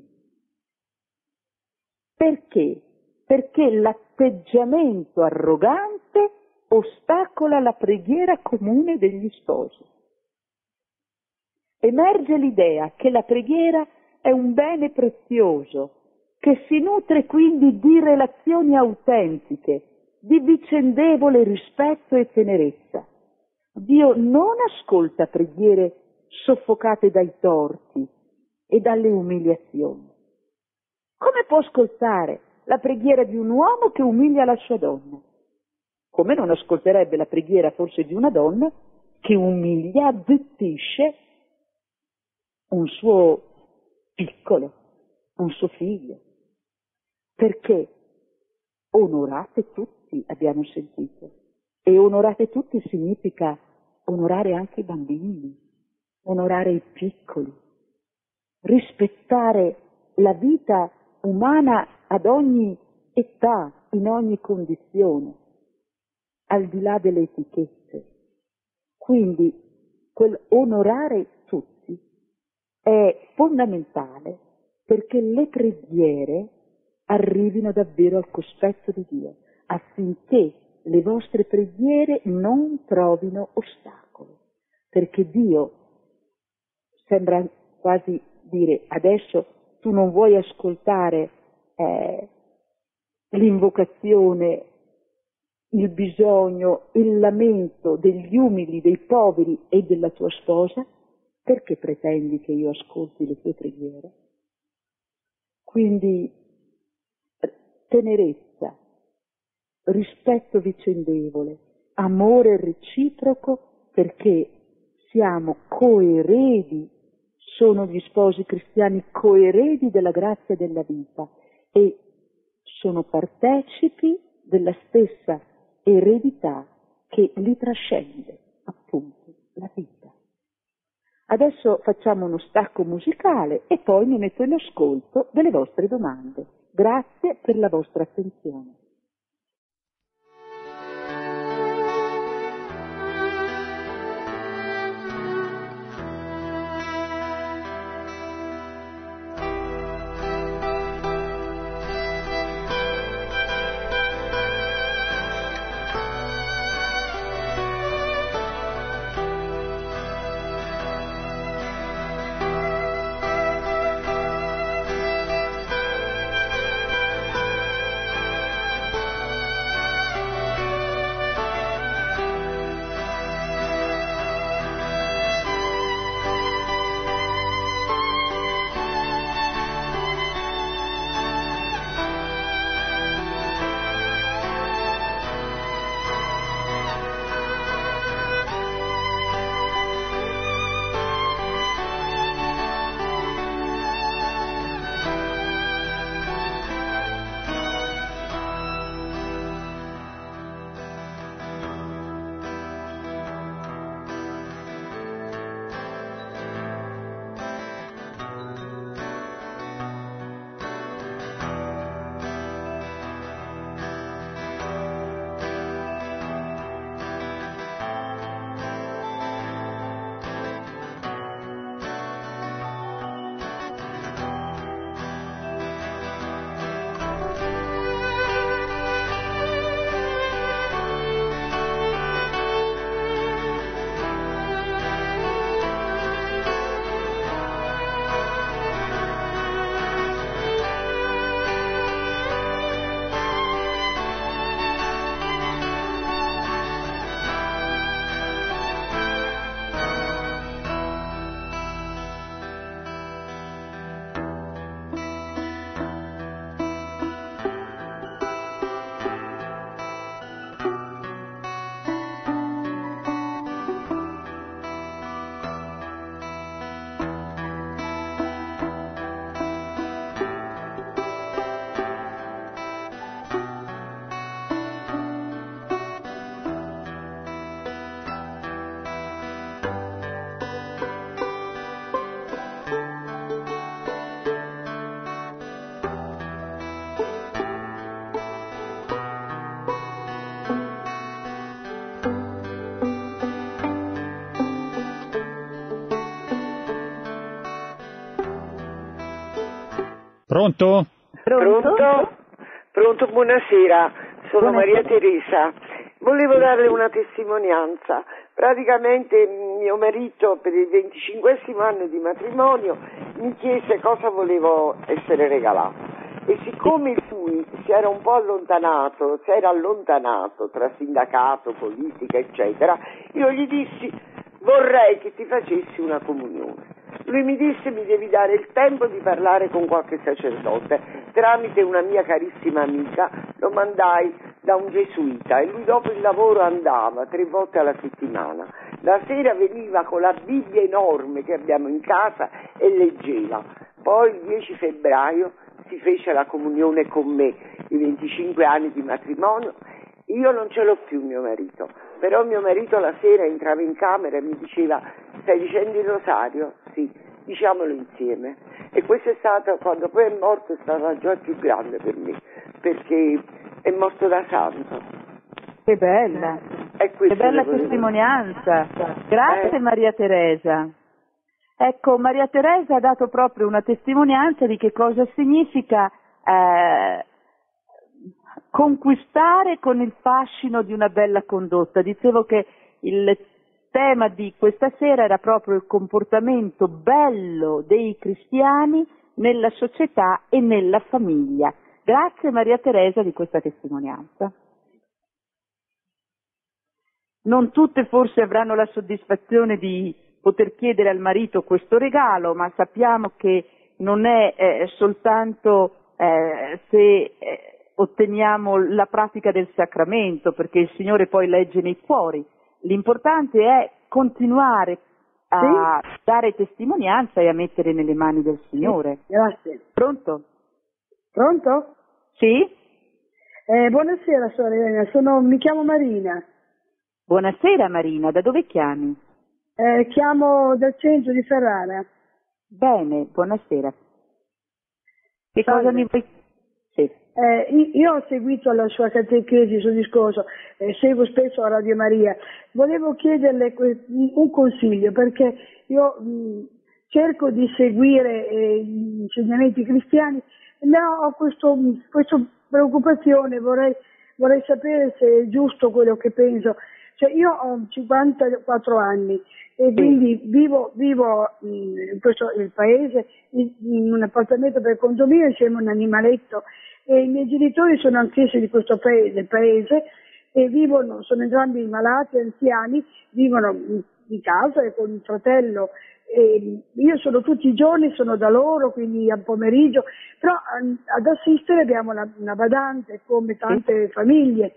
Perché? Perché l'atteggiamento arrogante ostacola la preghiera comune degli sposi. Emerge l'idea che la preghiera è un bene prezioso, che si nutre quindi di relazioni autentiche, di vicendevole rispetto e tenerezza. Dio non ascolta preghiere soffocate dai torti e dalle umiliazioni. Come può ascoltare la preghiera di un uomo che umilia la sua donna? Come non ascolterebbe la preghiera forse di una donna che umilia, azzittisce un suo piccolo, un suo figlio? Perché onorate tutti, abbiamo sentito, e onorate tutti significa onorare anche i bambini, onorare i piccoli, rispettare la vita umana ad ogni età, in ogni condizione, al di là delle etichette. Quindi quel onorare tutti è fondamentale perché le preghiere arrivino davvero al cospetto di Dio, affinché le vostre preghiere non trovino ostacolo, perché Dio sembra quasi dire: adesso tu non vuoi ascoltare l'invocazione il bisogno, il lamento degli umili, dei poveri e della tua sposa, perché pretendi che io ascolti le tue preghiere? Quindi tenerezza, rispetto vicendevole, amore reciproco, perché siamo coeredi, sono gli sposi cristiani coeredi della grazia della vita e sono partecipi della stessa eredità che li trascende, appunto, la vita. Adesso facciamo uno stacco musicale e poi mi metto in ascolto delle vostre domande. Grazie per la vostra attenzione. Pronto? Pronto, buonasera, sono Maria Teresa. Volevo darle una testimonianza. Praticamente mio marito per il 25° anno di matrimonio mi chiese cosa volevo essere regalato. E siccome lui si era un po' allontanato tra sindacato, politica, eccetera, io gli dissi: vorrei che ti facessi una comunione. Lui mi disse: mi devi dare il tempo di parlare con qualche sacerdote. Tramite una mia carissima amica lo mandai da un gesuita e lui dopo il lavoro andava 3 volte alla settimana. La sera veniva con la Bibbia enorme che abbiamo in casa e leggeva. Poi il 10 febbraio si fece la comunione con me, i 25 anni di matrimonio. Io non ce l'ho più mio marito, però mio marito la sera entrava in camera e mi diceva: stai dicendo il rosario? Sì, diciamolo insieme. E questa è stata, quando poi è morto, è stata la gioia più grande per me, perché è morto da santo. Che bella, che bella testimonianza. Grazie Maria Teresa. Ecco, Maria Teresa ha dato proprio una testimonianza di che cosa significa conquistare con il fascino di una bella condotta. Dicevo che il tema di questa sera era proprio il comportamento bello dei cristiani nella società e nella famiglia. Grazie Maria Teresa di questa testimonianza. Non tutte forse avranno la soddisfazione di poter chiedere al marito questo regalo, ma sappiamo che non è soltanto se otteniamo la pratica del sacramento, perché il Signore poi legge nei cuori. L'importante è continuare a dare testimonianza e a mettere nelle mani del Signore. Sì, grazie. Pronto? Pronto? Sì? Buonasera sorella, mi chiamo Marina. Buonasera Marina, da dove chiami? Chiamo dal centro di Ferrara. Bene, buonasera. Che Salve. cosa mi vuoi? Sì. Io ho seguito la sua catechesi sul discorso, seguo spesso Radio Maria. Volevo chiederle un consiglio, perché io cerco di seguire gli insegnamenti cristiani, ma ho questa preoccupazione, vorrei sapere se è giusto quello che penso. Cioè, io ho 54 anni e quindi vivo in il paese, in un appartamento per conto mio insieme a un animaletto, e i miei genitori sono anch'essi di questo paese e sono entrambi malati, anziani, vivono in casa e con un fratello. E io sono tutti i giorni, sono da loro, quindi al pomeriggio, però ad assistere abbiamo una badante come tante famiglie.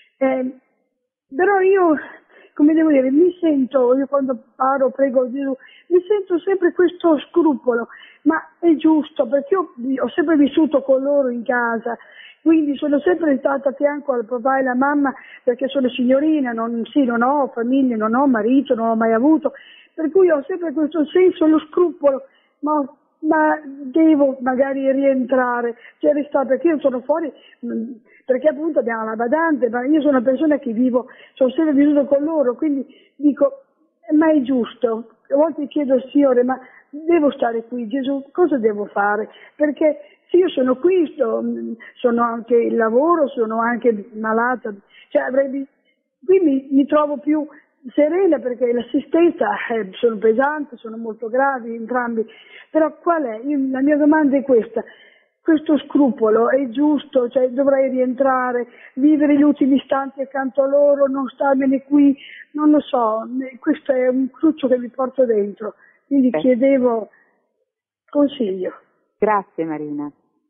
Però io, come devo dire, io quando prego Gesù, mi sento sempre questo scrupolo, ma è giusto, perché io ho sempre vissuto con loro in casa, quindi sono sempre stata a fianco al papà e alla mamma, perché sono signorina, non ho famiglia, non ho marito, non ho mai avuto, per cui ho sempre questo senso, lo scrupolo, ma devo magari rientrare, cioè restare, perché io sono fuori, perché appunto abbiamo la badante, ma io sono una persona che sono sempre vissuto con loro, quindi dico, ma è giusto? A volte chiedo al Signore, ma devo stare qui, Gesù, cosa devo fare? Perché se io sono qui, sono anche il lavoro, sono anche malata, cioè qui mi trovo più serena, perché l'assistenza sono pesante, sono molto gravi entrambi, però qual è? La mia domanda è questa: questo scrupolo è giusto? Cioè dovrei rientrare, vivere gli ultimi istanti accanto a loro, non starmene qui, non lo so, questo è un cruccio che mi porto dentro, quindi chiedevo consiglio. Grazie Marina.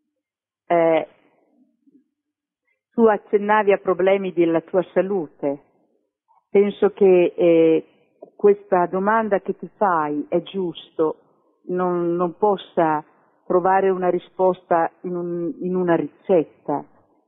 Tu accennavi a problemi della tua salute. Penso che questa domanda che ti fai è giusto, non possa trovare una risposta in una ricetta.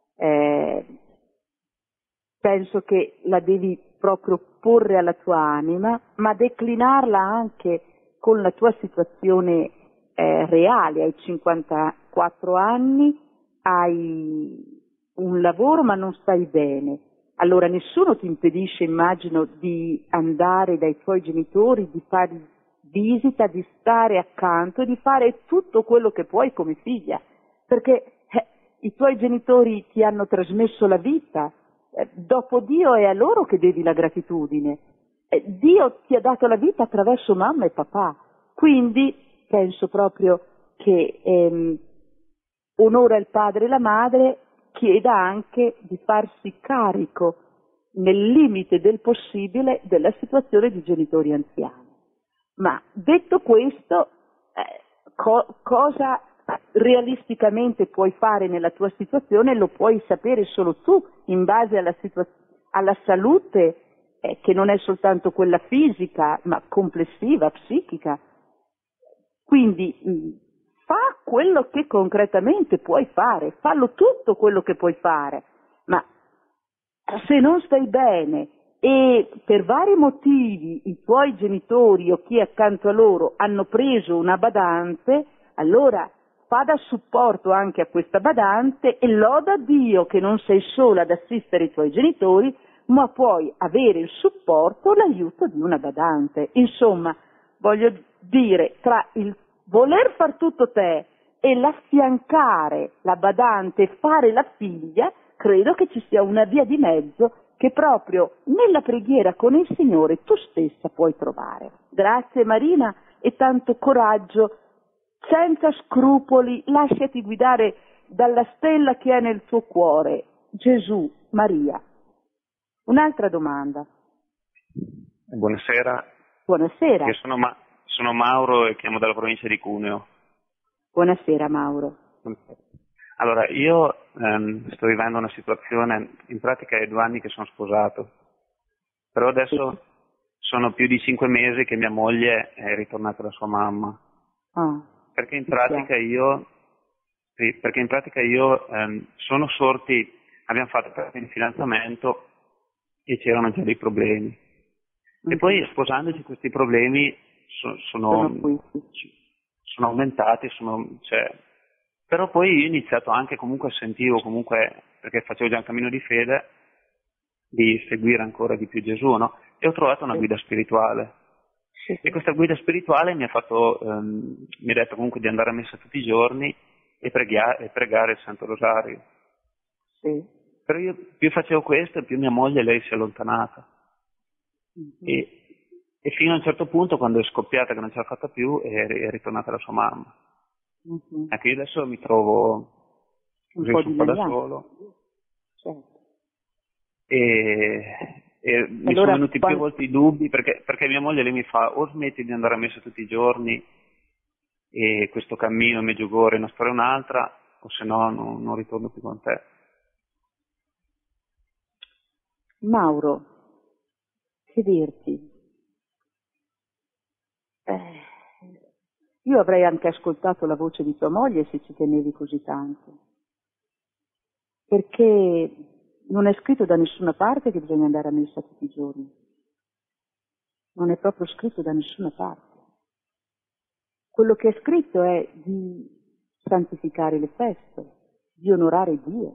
Penso che la devi proprio porre alla tua anima, ma declinarla anche con la tua situazione reale. Hai 54 anni, hai un lavoro ma non stai bene. Allora nessuno ti impedisce, immagino, di andare dai tuoi genitori, di fare visita, di stare accanto e di fare tutto quello che puoi come figlia, perché i tuoi genitori ti hanno trasmesso la vita, dopo Dio è a loro che devi la gratitudine. Dio ti ha dato la vita attraverso mamma e papà, quindi penso proprio che onora il padre e la madre, chieda anche di farsi carico nel limite del possibile della situazione di genitori anziani. Ma detto questo, cosa realisticamente puoi fare nella tua situazione lo puoi sapere solo tu, in base alla salute che non è soltanto quella fisica, ma complessiva, psichica. Quindi fa quello che concretamente puoi fare, fallo tutto quello che puoi fare, ma se non stai bene e per vari motivi i tuoi genitori o chi è accanto a loro hanno preso una badante, allora fa da supporto anche a questa badante e loda Dio che non sei sola ad assistere i tuoi genitori, ma puoi avere il supporto, l'aiuto di una badante. Insomma, voglio dire, tra il voler far tutto te e l'affiancare la badante e fare la figlia, credo che ci sia una via di mezzo che proprio nella preghiera con il Signore tu stessa puoi trovare. Grazie Marina e tanto coraggio, senza scrupoli, lasciati guidare dalla stella che è nel tuo cuore, Gesù, Maria. Un'altra domanda. Buonasera. Buonasera. Io sono Mauro e chiamo dalla provincia di Cuneo. Buonasera Mauro. Allora, io sto vivendo una situazione, in pratica è 2 anni che sono sposato, però adesso sono più di 5 mesi che mia moglie è ritornata da sua mamma. Perché in pratica io sono sorti, abbiamo fatto il fidanzamento e c'erano già dei problemi. E poi sposandoci questi problemi sono aumentati, però poi io ho iniziato anche sentivo perché facevo già un cammino di fede, di seguire ancora di più Gesù, no? E ho trovato una guida spirituale. E questa guida spirituale mi ha detto comunque di andare a messa tutti i giorni e pregare il Santo Rosario. Però io più facevo questo, più mia moglie, lei si è allontanata. E fino a un certo punto, quando è scoppiata che non ce l'ha fatta più, è ritornata la sua mamma. Ecco, io adesso mi trovo un po' da solo. E mi sono venuti più volte i dubbi, perché mia moglie, lei mi fa: o smetti di andare a messa tutti i giorni e questo cammino Medjugorje è una storia un'altra, o se no non ritorno più con te. Mauro, che dirti? Io avrei anche ascoltato la voce di tua moglie se ci tenevi così tanto, perché non è scritto da nessuna parte che bisogna andare a messa tutti i giorni. Non è proprio scritto da nessuna parte. Quello che è scritto è di santificare le feste, di onorare Dio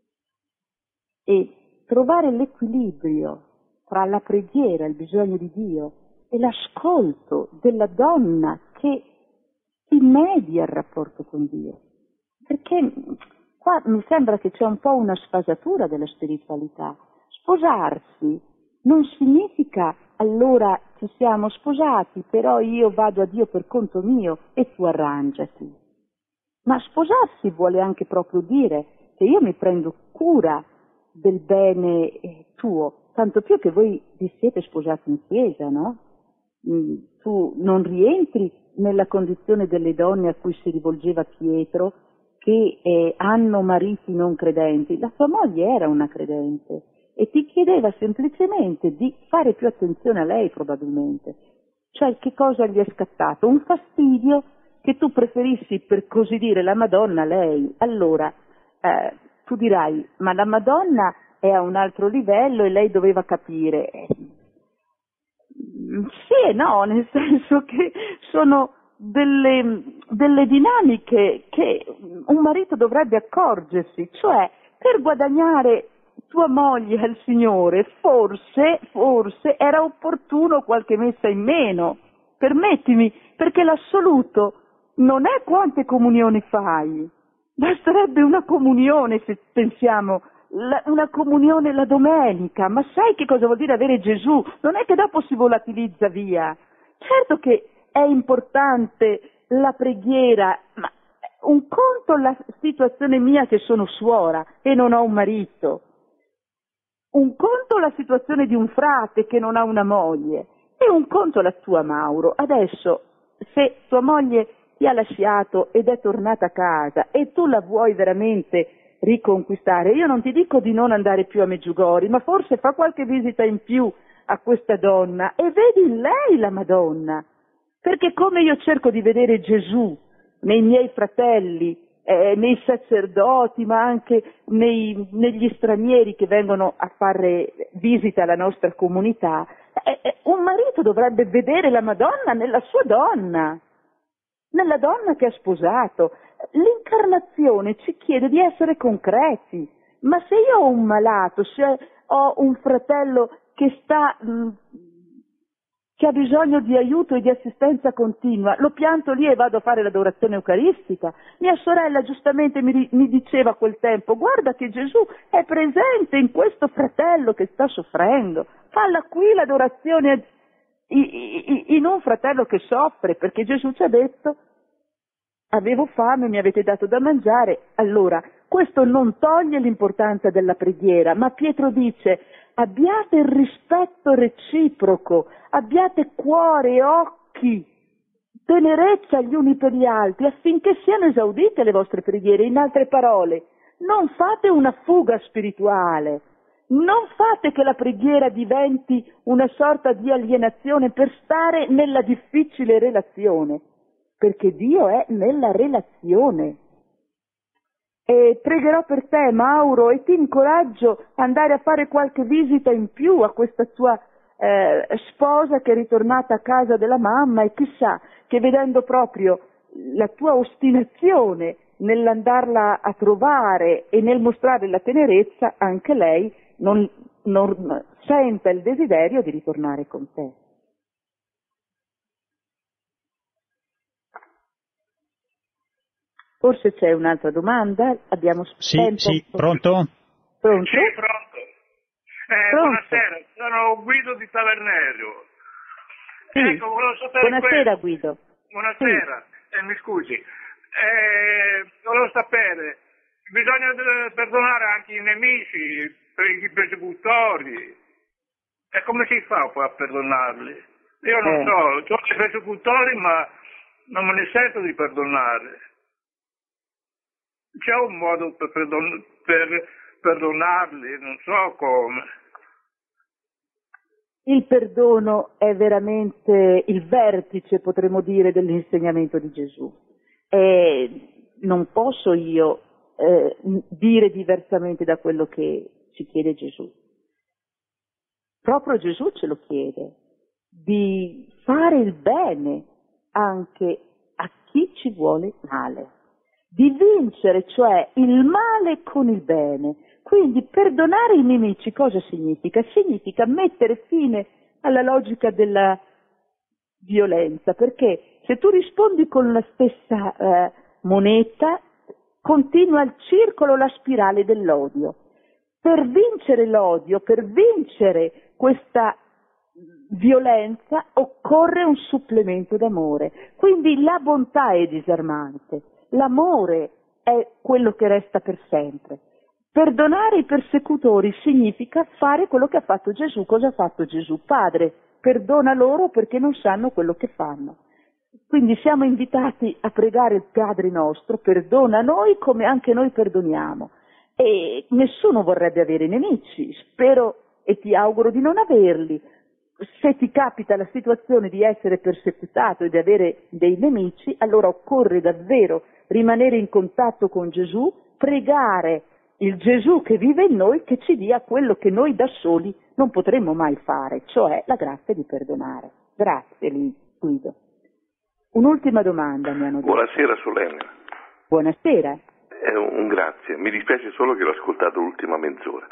e trovare l'equilibrio tra la preghiera, il bisogno di Dio e l'ascolto della donna che media il rapporto con Dio. Perché qua mi sembra che c'è un po' una sfasatura della spiritualità. Sposarsi non significa allora ci siamo sposati, però io vado a Dio per conto mio e tu arrangiati. Ma sposarsi vuole anche proprio dire che io mi prendo cura del bene tuo, tanto più che voi vi siete sposati in chiesa, no? Tu non rientri nella condizione delle donne a cui si rivolgeva Pietro, che hanno mariti non credenti. La tua moglie era una credente e ti chiedeva semplicemente di fare più attenzione a lei, probabilmente. Cioè, che cosa gli è scattato? Un fastidio che tu preferissi, per così dire, la Madonna a lei. Allora, tu dirai, ma la Madonna è a un altro livello e lei doveva capire. Sì e no, nel senso che sono delle dinamiche che un marito dovrebbe accorgersi, cioè per guadagnare tua moglie al Signore forse era opportuno qualche messa in meno, permettimi, perché l'assoluto non è quante comunioni fai, basterebbe una comunione, se pensiamo, una comunione la domenica, ma sai che cosa vuol dire avere Gesù? Non è che dopo si volatilizza via. Certo che è importante la preghiera, ma un conto la situazione mia che sono suora e non ho un marito, un conto la situazione di un frate che non ha una moglie e un conto la tua, Mauro. Adesso, se tua moglie ti ha lasciato ed è tornata a casa e tu la vuoi veramente riconquistare, io non ti dico di non andare più a Medjugorje, ma forse fa qualche visita in più a questa donna e vedi in lei la Madonna, perché come io cerco di vedere Gesù nei miei fratelli, nei sacerdoti, ma anche negli stranieri che vengono a fare visita alla nostra comunità, un marito dovrebbe vedere la Madonna nella sua donna, nella donna che ha sposato. L'incarnazione ci chiede di essere concreti, ma se io ho un malato, se ho un fratello che ha bisogno di aiuto e di assistenza continua, lo pianto lì e vado a fare l'adorazione eucaristica. Mia sorella giustamente mi diceva a quel tempo: guarda che Gesù è presente in questo fratello che sta soffrendo, falla qui l'adorazione in un fratello che soffre, perché Gesù ci ha detto: avevo fame, mi avete dato da mangiare. Allora, questo non toglie l'importanza della preghiera, ma Pietro dice: abbiate il rispetto reciproco, abbiate cuore, occhi, tenerezza gli uni per gli altri affinché siano esaudite le vostre preghiere. In altre parole, non fate una fuga spirituale, non fate che la preghiera diventi una sorta di alienazione per stare nella difficile relazione, perché Dio è nella relazione. E pregherò per te, Mauro, e ti incoraggio ad andare a fare qualche visita in più a questa tua sposa che è ritornata a casa della mamma, e chissà che vedendo proprio la tua ostinazione nell'andarla a trovare e nel mostrare la tenerezza, anche lei non senta il desiderio di ritornare con te. Forse c'è un'altra domanda? Abbiamo tempo? Sì, pronto? Pronto? Sì, pronto. Buonasera, sono Guido di Tavernerio. Sì. Ecco, volevo sapere Buonasera Guido. Buonasera, sì. Mi scusi. Volevo sapere, bisogna perdonare anche i nemici, i persecutori. E come si fa poi a perdonarli? Io non so, ho dei persecutori ma non me ne sento di perdonare. C'è un modo per perdonarli, non so come. Il perdono è veramente il vertice, potremmo dire, dell'insegnamento di Gesù. E non posso io dire diversamente da quello che ci chiede Gesù. Proprio Gesù ce lo chiede, di fare il bene anche a chi ci vuole male, di vincere cioè il male con il bene. Quindi perdonare i nemici cosa significa? Significa mettere fine alla logica della violenza, perché se tu rispondi con la stessa moneta, continua il circolo, la spirale dell'odio. Per vincere l'odio, per vincere questa violenza, occorre un supplemento d'amore. Quindi la bontà è disarmante, l'amore è quello che resta per sempre. Perdonare i persecutori significa fare quello che ha fatto Gesù. Cosa ha fatto Gesù? Padre, perdona loro perché non sanno quello che fanno. Quindi siamo invitati a pregare il Padre nostro, perdona noi come anche noi perdoniamo. E nessuno vorrebbe avere nemici, spero e ti auguro di non averli. Se ti capita la situazione di essere persecutato e di avere dei nemici, allora occorre davvero rimanere in contatto con Gesù, pregare il Gesù che vive in noi che ci dia quello che noi da soli non potremmo mai fare, cioè la grazia di perdonare. Grazie Guido. Un'ultima domanda mi hanno detto. Buonasera Solenne. Buonasera. Un grazie, mi dispiace solo che l'ho ascoltato l'ultima mezz'ora.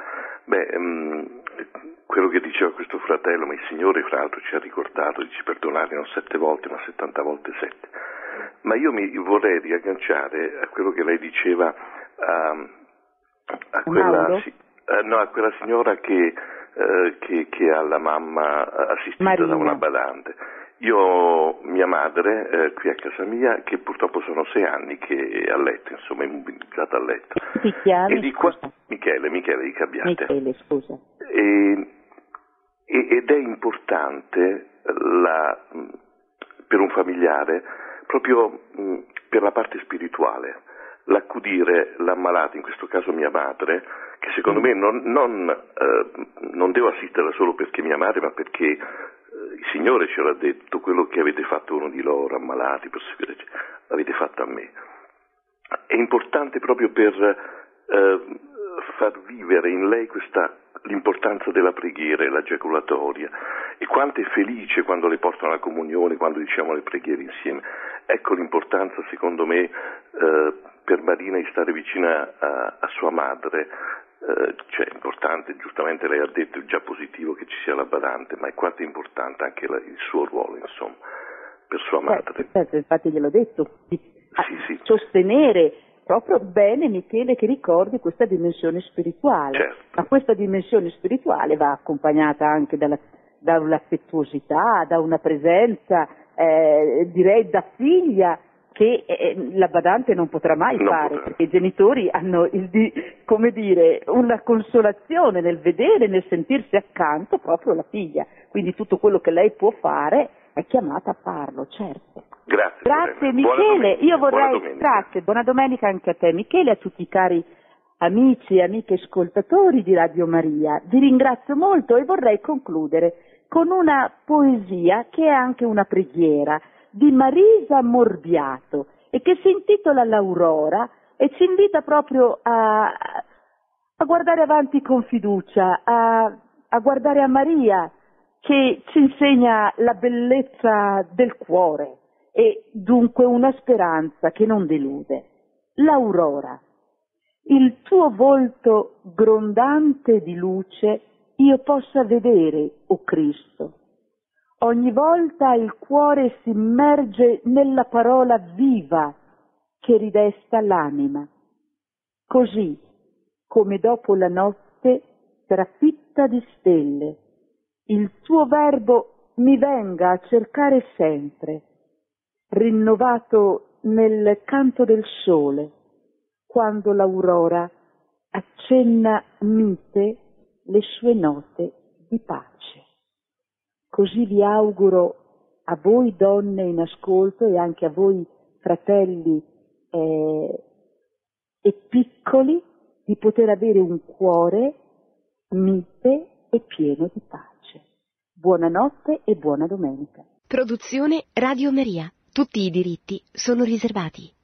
Quello che diceva questo fratello, ma il Signore fra l'altro ci ha ricordato, dice perdonare non 7 volte ma 70 volte 7. Ma io mi vorrei riagganciare a quello che lei diceva a quella signora che ha la mamma assistita Marina. da una badante. Io ho mia madre qui a casa mia che purtroppo sono 6 anni che è a letto, insomma è immobilizzata a letto. Ti chiami? E di qua Michele di Cabbiate. Michele, scusa. Ed è importante per un familiare proprio per la parte spirituale l'accudire l'ammalata, in questo caso mia madre, che secondo me non devo assisterla solo perché mia madre, ma perché il Signore ce l'ha detto, quello che avete fatto uno di loro, ammalati, l'avete fatto a me. È importante proprio per far vivere in lei l'importanza della preghiera e la giaculatoria, e quanto è felice quando le portano alla comunione, quando diciamo le preghiere insieme. Ecco l'importanza, secondo me, per Marina di stare vicina a sua madre. Cioè è importante, giustamente lei ha detto, è già positivo che ci sia la badante, ma è quanto è importante anche il suo ruolo, insomma, per sua madre. Certo, infatti gliel'ho detto, Sì. sostenere proprio bene, Michele, che ricordi questa dimensione spirituale. Certo. Ma questa dimensione spirituale va accompagnata anche da un'affettuosità, da una presenza, direi da figlia, che la badante non potrà mai fare, perché i genitori hanno una consolazione nel vedere, nel sentirsi accanto proprio la figlia, quindi tutto quello che lei può fare è chiamata a farlo, certo. Grazie Michele, io vorrei, buona domenica anche a te Michele, a tutti i cari amici e amiche ascoltatori di Radio Maria, vi ringrazio molto e vorrei concludere con una poesia che è anche una preghiera di Marisa Morbiato e che si intitola L'Aurora e ci invita proprio a guardare avanti con fiducia, a guardare a Maria che ci insegna la bellezza del cuore e dunque una speranza che non delude. L'Aurora. Il tuo volto grondante di luce io possa vedere, o Cristo. Ogni volta il cuore si immerge nella parola viva che ridesta l'anima. Così, come dopo la notte trafitta di stelle, il tuo verbo mi venga a cercare sempre, rinnovato nel canto del sole, quando l'aurora accenna mite le sue note di pace. Così vi auguro a voi donne in ascolto e anche a voi fratelli e piccoli di poter avere un cuore mite e pieno di pace. Buonanotte e buona domenica. Produzione Radio Maria. Tutti i diritti sono riservati.